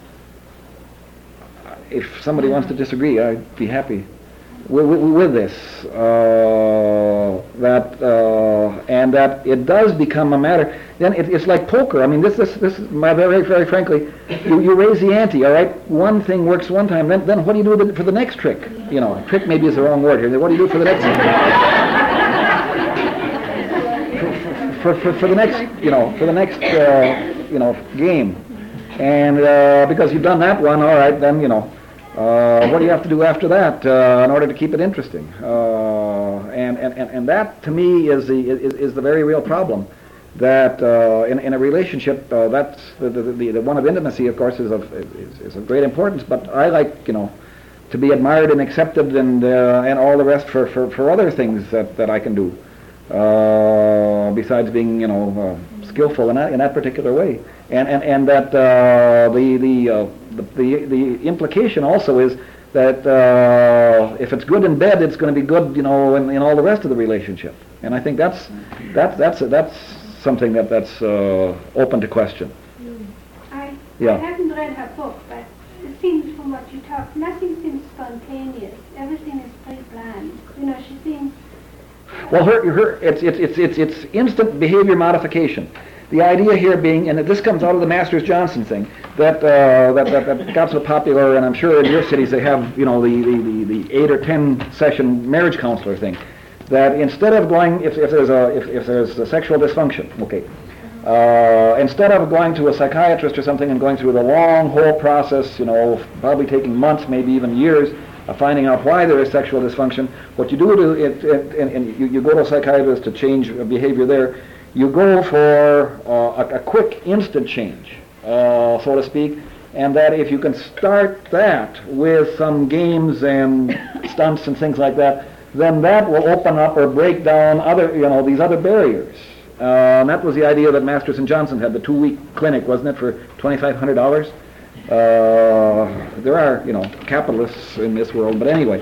If somebody wants to disagree, I'd be happy with, with, with this. Uh, that uh, and that it does become a matter. Then it, it's like poker. I mean, this this this is my very very frankly, you, you raise the ante. All right, one thing works one time. Then then what do you do with it for the next trick? You know, trick maybe is the wrong word here. What do you do for the next? for, for, for, for the next, you know, for the next, uh, you know, game. And uh, because you've done that one, all right, then, you know, uh, what do you have to do after that uh, in order to keep it interesting? Uh, and, and, and, and that, to me, is the, is, is the very real problem. That uh, in, in a relationship, uh, that's the, the, the, the one of intimacy, of course, is of, is, is of great importance, but I like, you know, to be admired and accepted and uh, and all the rest for, for, for other things that, that I can do, uh, besides being, you know, uh, skillful in that, in that particular way. And and, and that uh, the the, uh, the the the implication also is that uh, if it's good in bed, it's going to be good, you know, in, in all the rest of the relationship. And I think that's that's that's that's something that that's uh, open to question. I, Yeah. I haven't read her book, but it seems from what you talk, nothing seems spontaneous. Everything is pre-planned. You know, she seems... Well, her, her, it's, it's, it's, it's, it's instant behavior modification. The idea here being, and this comes out of the Masters-Johnson thing, that, uh, that, that, that got so popular, and I'm sure in your cities they have, you know, the, the, the, the eight or ten session marriage counselor thing, that instead of going, if, if there's a, if, if there's a sexual dysfunction, okay, Uh, instead of going to a psychiatrist or something and going through the long whole process, you know, probably taking months, maybe even years, of finding out why there is sexual dysfunction, what you do to it, it and, and you, you go to a psychiatrist to change behavior there, you go for uh, a, a quick, instant change, uh, so to speak, and that if you can start that with some games and stunts and things like that, then that will open up or break down other, you know, these other barriers. Uh, and that was the idea that Masters and Johnson had, the two-week clinic, wasn't it, for twenty-five hundred dollars? Uh, there are, you know, capitalists in this world, but anyway,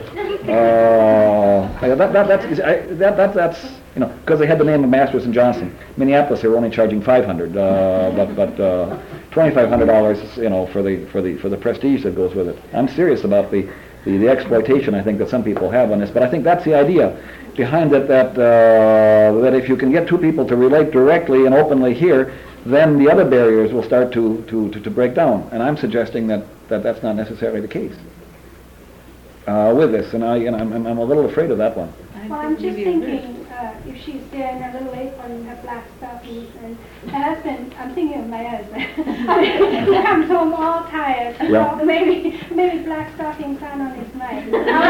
uh, that, that, that's, I, that, that, that's, you know, because they had the name of Masters and Johnson. Minneapolis, they were only charging five hundred dollars, uh, but, but uh, twenty-five hundred dollars, you know, for the, for the, for the prestige that goes with it. I'm serious about the, the, the exploitation, I think, that some people have on this, but I think that's the idea behind it, that uh, that if you can get two people to relate directly and openly here, then the other barriers will start to, to, to, to break down. And I'm suggesting that, that that's not necessarily the case uh, with this, and, I, and I'm, I'm a little afraid of that one. Well, I'm just thinking, uh, if she's there in her little apron and her black stockings, and her husband, I'm thinking of my husband. I mean, he comes home all tired. You Yeah. know, maybe, maybe black stockings aren't on his mind.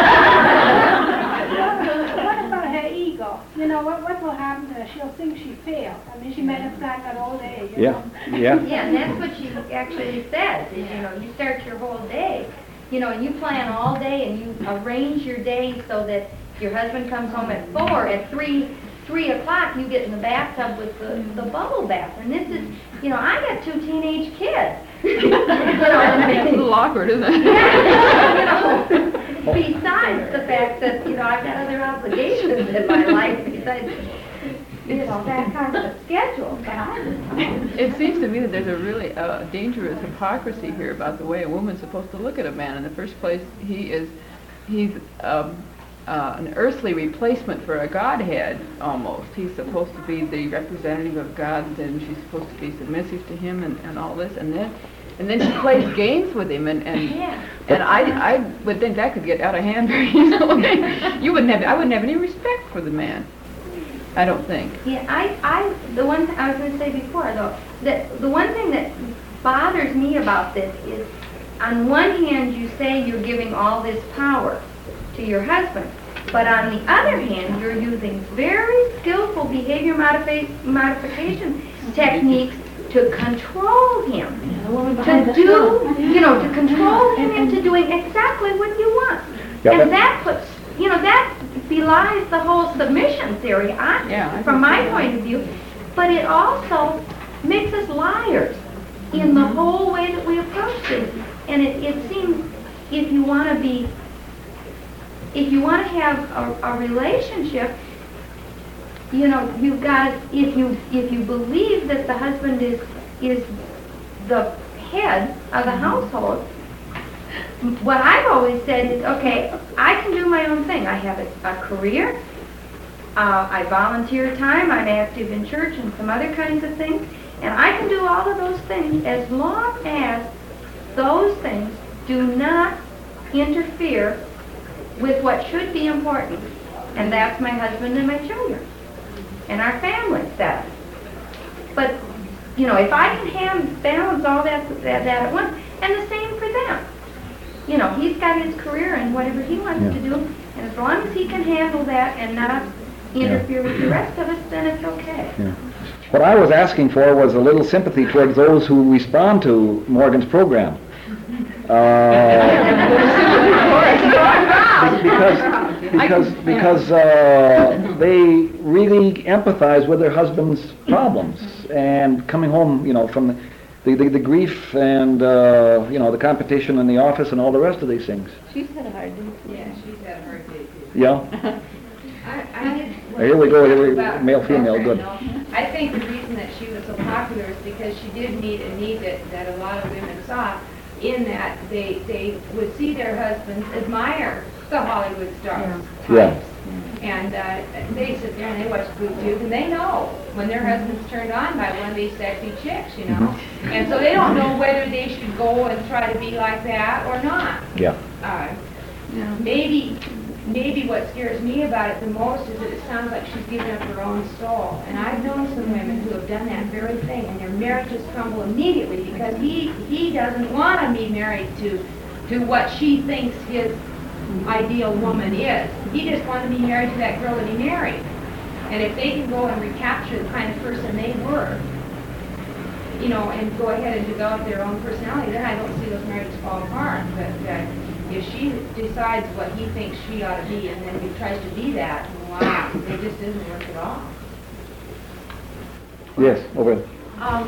What about her ego? You know, what, what will happen to her? She'll think she failed. I mean, she might have planned that all day, you Yeah, know. yeah. Yeah, and that's what she actually says, is, you know, you start your whole day, you know, and you plan all day and you arrange your day so that your husband comes home at four, at three, three o'clock you get in the bathtub with the, the bubble bath. And this is, you know, I got two teenage kids. You know, It's a little awkward, isn't it? Yeah, you know, besides the fact that, you know, I've got other obligations in my life besides, you know, that kind of schedule. But I, It seems to me that there's a really uh, dangerous hypocrisy here about the way a woman's supposed to look at a man. In the first place, he is, he's um, uh, an earthly replacement for a godhead, almost. He's supposed to be the representative of God, and she's supposed to be submissive to him and, and all this, and then and then she plays games with him, and and, Yeah. and I I would think that could get out of hand very easily. You wouldn't have I wouldn't have any respect for the man. I don't think. Yeah, I, I, the one, I was going to say before, though, that the one thing that bothers me about this is, on one hand, you say you're giving all this power to your husband, but on the other hand, you're using very skillful behavior modifi- modification techniques to control him, to do, you know, to control him into doing exactly what you want. Yeah, and but- that puts, you know, that belies the whole submission theory, I, Yeah, I from think my so. point of view. But it also makes us liars in the whole way that we approach this. And it, it seems, if you want to be, if you want to have a, a relationship, you know, you've got to, if you, if you believe that the husband is, is the head of the household, what I've always said is, okay, I can do my own thing. I have a, a career, uh, I volunteer time, I'm active in church and some other kinds of things, and I can do all of those things as long as those things do not interfere with what should be important, and that's my husband and my children, and our family setup. But, you know, if I can have, balance all that, that, that at once, and the same for them. You know, he's got his career and whatever he wants Yeah. to do, and as long as he can handle that and not interfere with the rest of us, then it's okay. Yeah. What I was asking for was a little sympathy towards those who respond to Morgan's program. Uh, because because because uh, they really empathize with their husband's problems and coming home, you know, from the the, the, the grief and uh, you know, the competition in the office and all the rest of these things. She's had a hard day. Yeah, she's had a hard day too. Yeah. I, I did. Here we go. Here we About male female. Good. girlfriend, no. I think the reason that she was so popular is because she did meet a need that, that a lot of women saw, in that they they would see their husbands admire the Hollywood stars. Yeah. types. And uh, they sit there and they watch Boob Tube, and they know when their husband's turned on by one of these sexy chicks, you know. Mm-hmm. And so they don't know whether they should go and try to be like that or not. Yeah. Uh, maybe, maybe what scares me about it the most is that it sounds like she's giving up her own soul. And I've known some women who have done that very thing, and their marriages crumble immediately because he he doesn't want to be married to to what she thinks his ideal woman is. He just wanted to be married to that girl that he married. And if they can go and recapture the kind of person they were, you know, and go ahead and develop their own personality, then I don't see those marriages fall apart. But that if she decides what he thinks she ought to be and then he tries to be that, wow, it just doesn't work at all. Yes. Over. Um,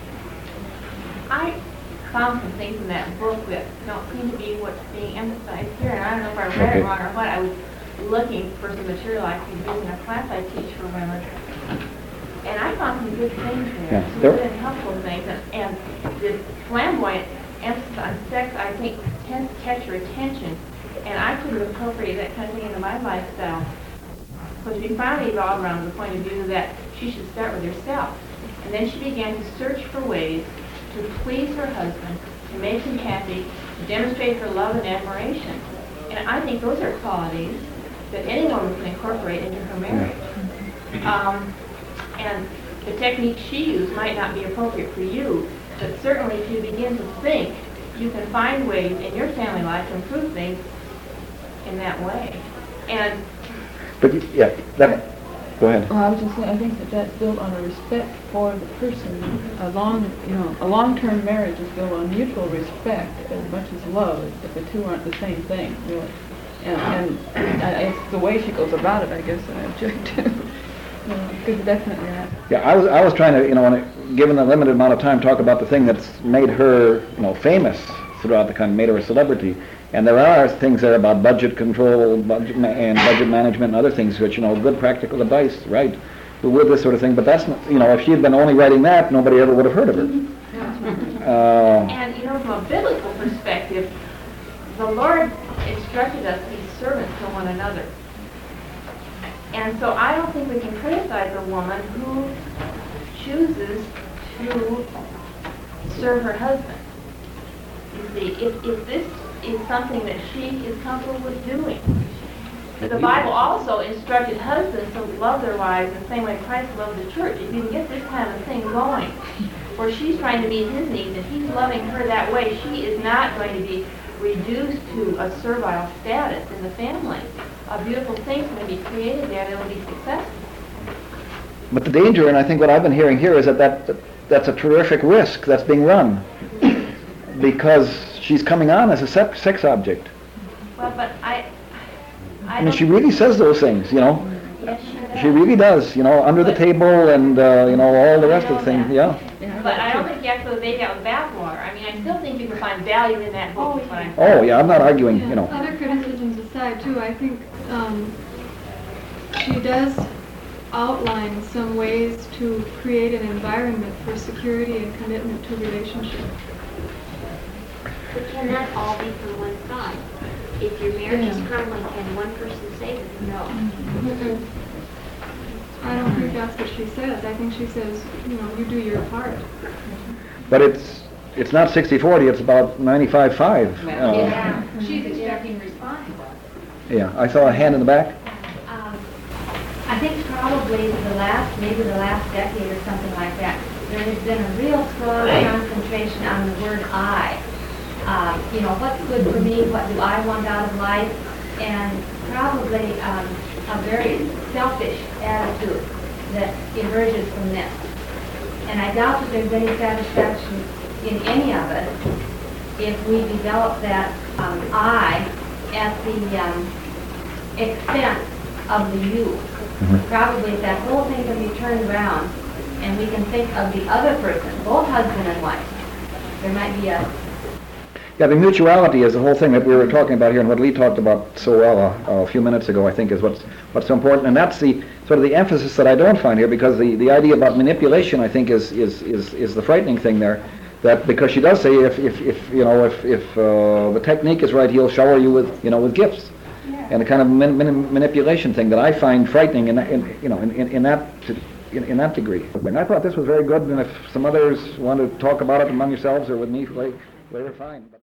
I found some things in that book that don't seem to be what's being emphasized here, and I don't know if I read Okay. it wrong or what. I was looking for some material I could use in a class I teach for women, and I found some good things there, Yeah. some There- good and helpful things, and, and the flamboyant emphasis on sex, I think, tends to catch your attention, and I could have appropriated that kind of thing into my lifestyle. But we finally evolved around to the point of view that she should start with herself, and then she began to search for ways to please her husband, to make him happy, to demonstrate her love and admiration. And I think those are qualities that any woman can incorporate into her marriage. Um, and the technique she used might not be appropriate for you, but certainly if you begin to think, you can find ways in your family life to improve things in that way. And But y- yeah, that. Go ahead. Well, I was just saying, I think that that's built on a respect for the person. A long, you know, a long-term marriage is built on mutual respect as much as love, if the two aren't the same thing, really. And, and I, it's the way she goes about it, I guess, that I object to. Because definitely not. Yeah, I was I was trying to, you know, when it, given the limited amount of time, talk about the thing that's made her, you know, famous throughout the country, made her a celebrity. And there are things there about budget control, budget ma- and budget management and other things which, you know, good practical advice, right, with this sort of thing. But that's not, you know, if she had been only writing that, nobody ever would have heard of her. Uh, And, you know, from a biblical perspective, the Lord instructed us to be servants to one another. And so I don't think we can criticize a woman who chooses to serve her husband. You see, if, if this is something that she is comfortable with doing. The Bible also instructed husbands to love their wives the same way Christ loved the church. If you can get this kind of thing going, where she's trying to meet his needs and he's loving her that way, she is not going to be reduced to a servile status in the family. A beautiful thing's going to be created there that will be successful. but the danger, and I think what I've been hearing here, is that, that, that that's a terrific risk that's being run. Because she's coming on as a sex, sex object. Well, but I... I, I mean, don't she really says those things, you know. Yes, she does. She really does, you know, under the table and, uh, you know, all the rest of the thing, yeah. But I don't think you have to throw the baby out with the bathwater. I mean, I still think you can find value in that book. is what I'm- Oh, yeah, I'm not arguing, you know. Other criticisms aside, too, I think um, she does outline some ways to create an environment for security and commitment to relationship. But can that all be from one side? If your marriage is crumbling, can one person save it? No. Mm-hmm. I don't think that's what she says. I think she says, you know, you do your part. But it's, it's not sixty forty, it's about ninety-five five. Yeah, she's expecting response. Yeah, I saw a hand in the back. Um, I think probably the last, maybe the last decade or something like that, there has been a real strong concentration on the word I. Um, you know, what's good for me, what do I want out of life, and probably um, a very selfish attitude that emerges from this. And I doubt that there's any satisfaction in any of it if we develop that um, I at the um, expense of the you. Mm-hmm. Probably if that whole thing can be turned around and we can think of the other person, both husband and wife, there might be a Yeah, the mutuality is the whole thing that we were talking about here, and what Lee talked about so well uh, a few minutes ago, I think, is what's what's so important, and that's the sort of the emphasis that I don't find here, because the, the idea about manipulation, I think, is is, is is the frightening thing there. That because she does say if if, if you know if if uh, the technique is right, he'll shower you with you know with gifts, yeah. And the kind of man, man, manipulation thing that I find frightening in, in you know in, in, in that. In, in that degree. And I thought this was very good, and if some others want to talk about it among yourselves or with me later, fine.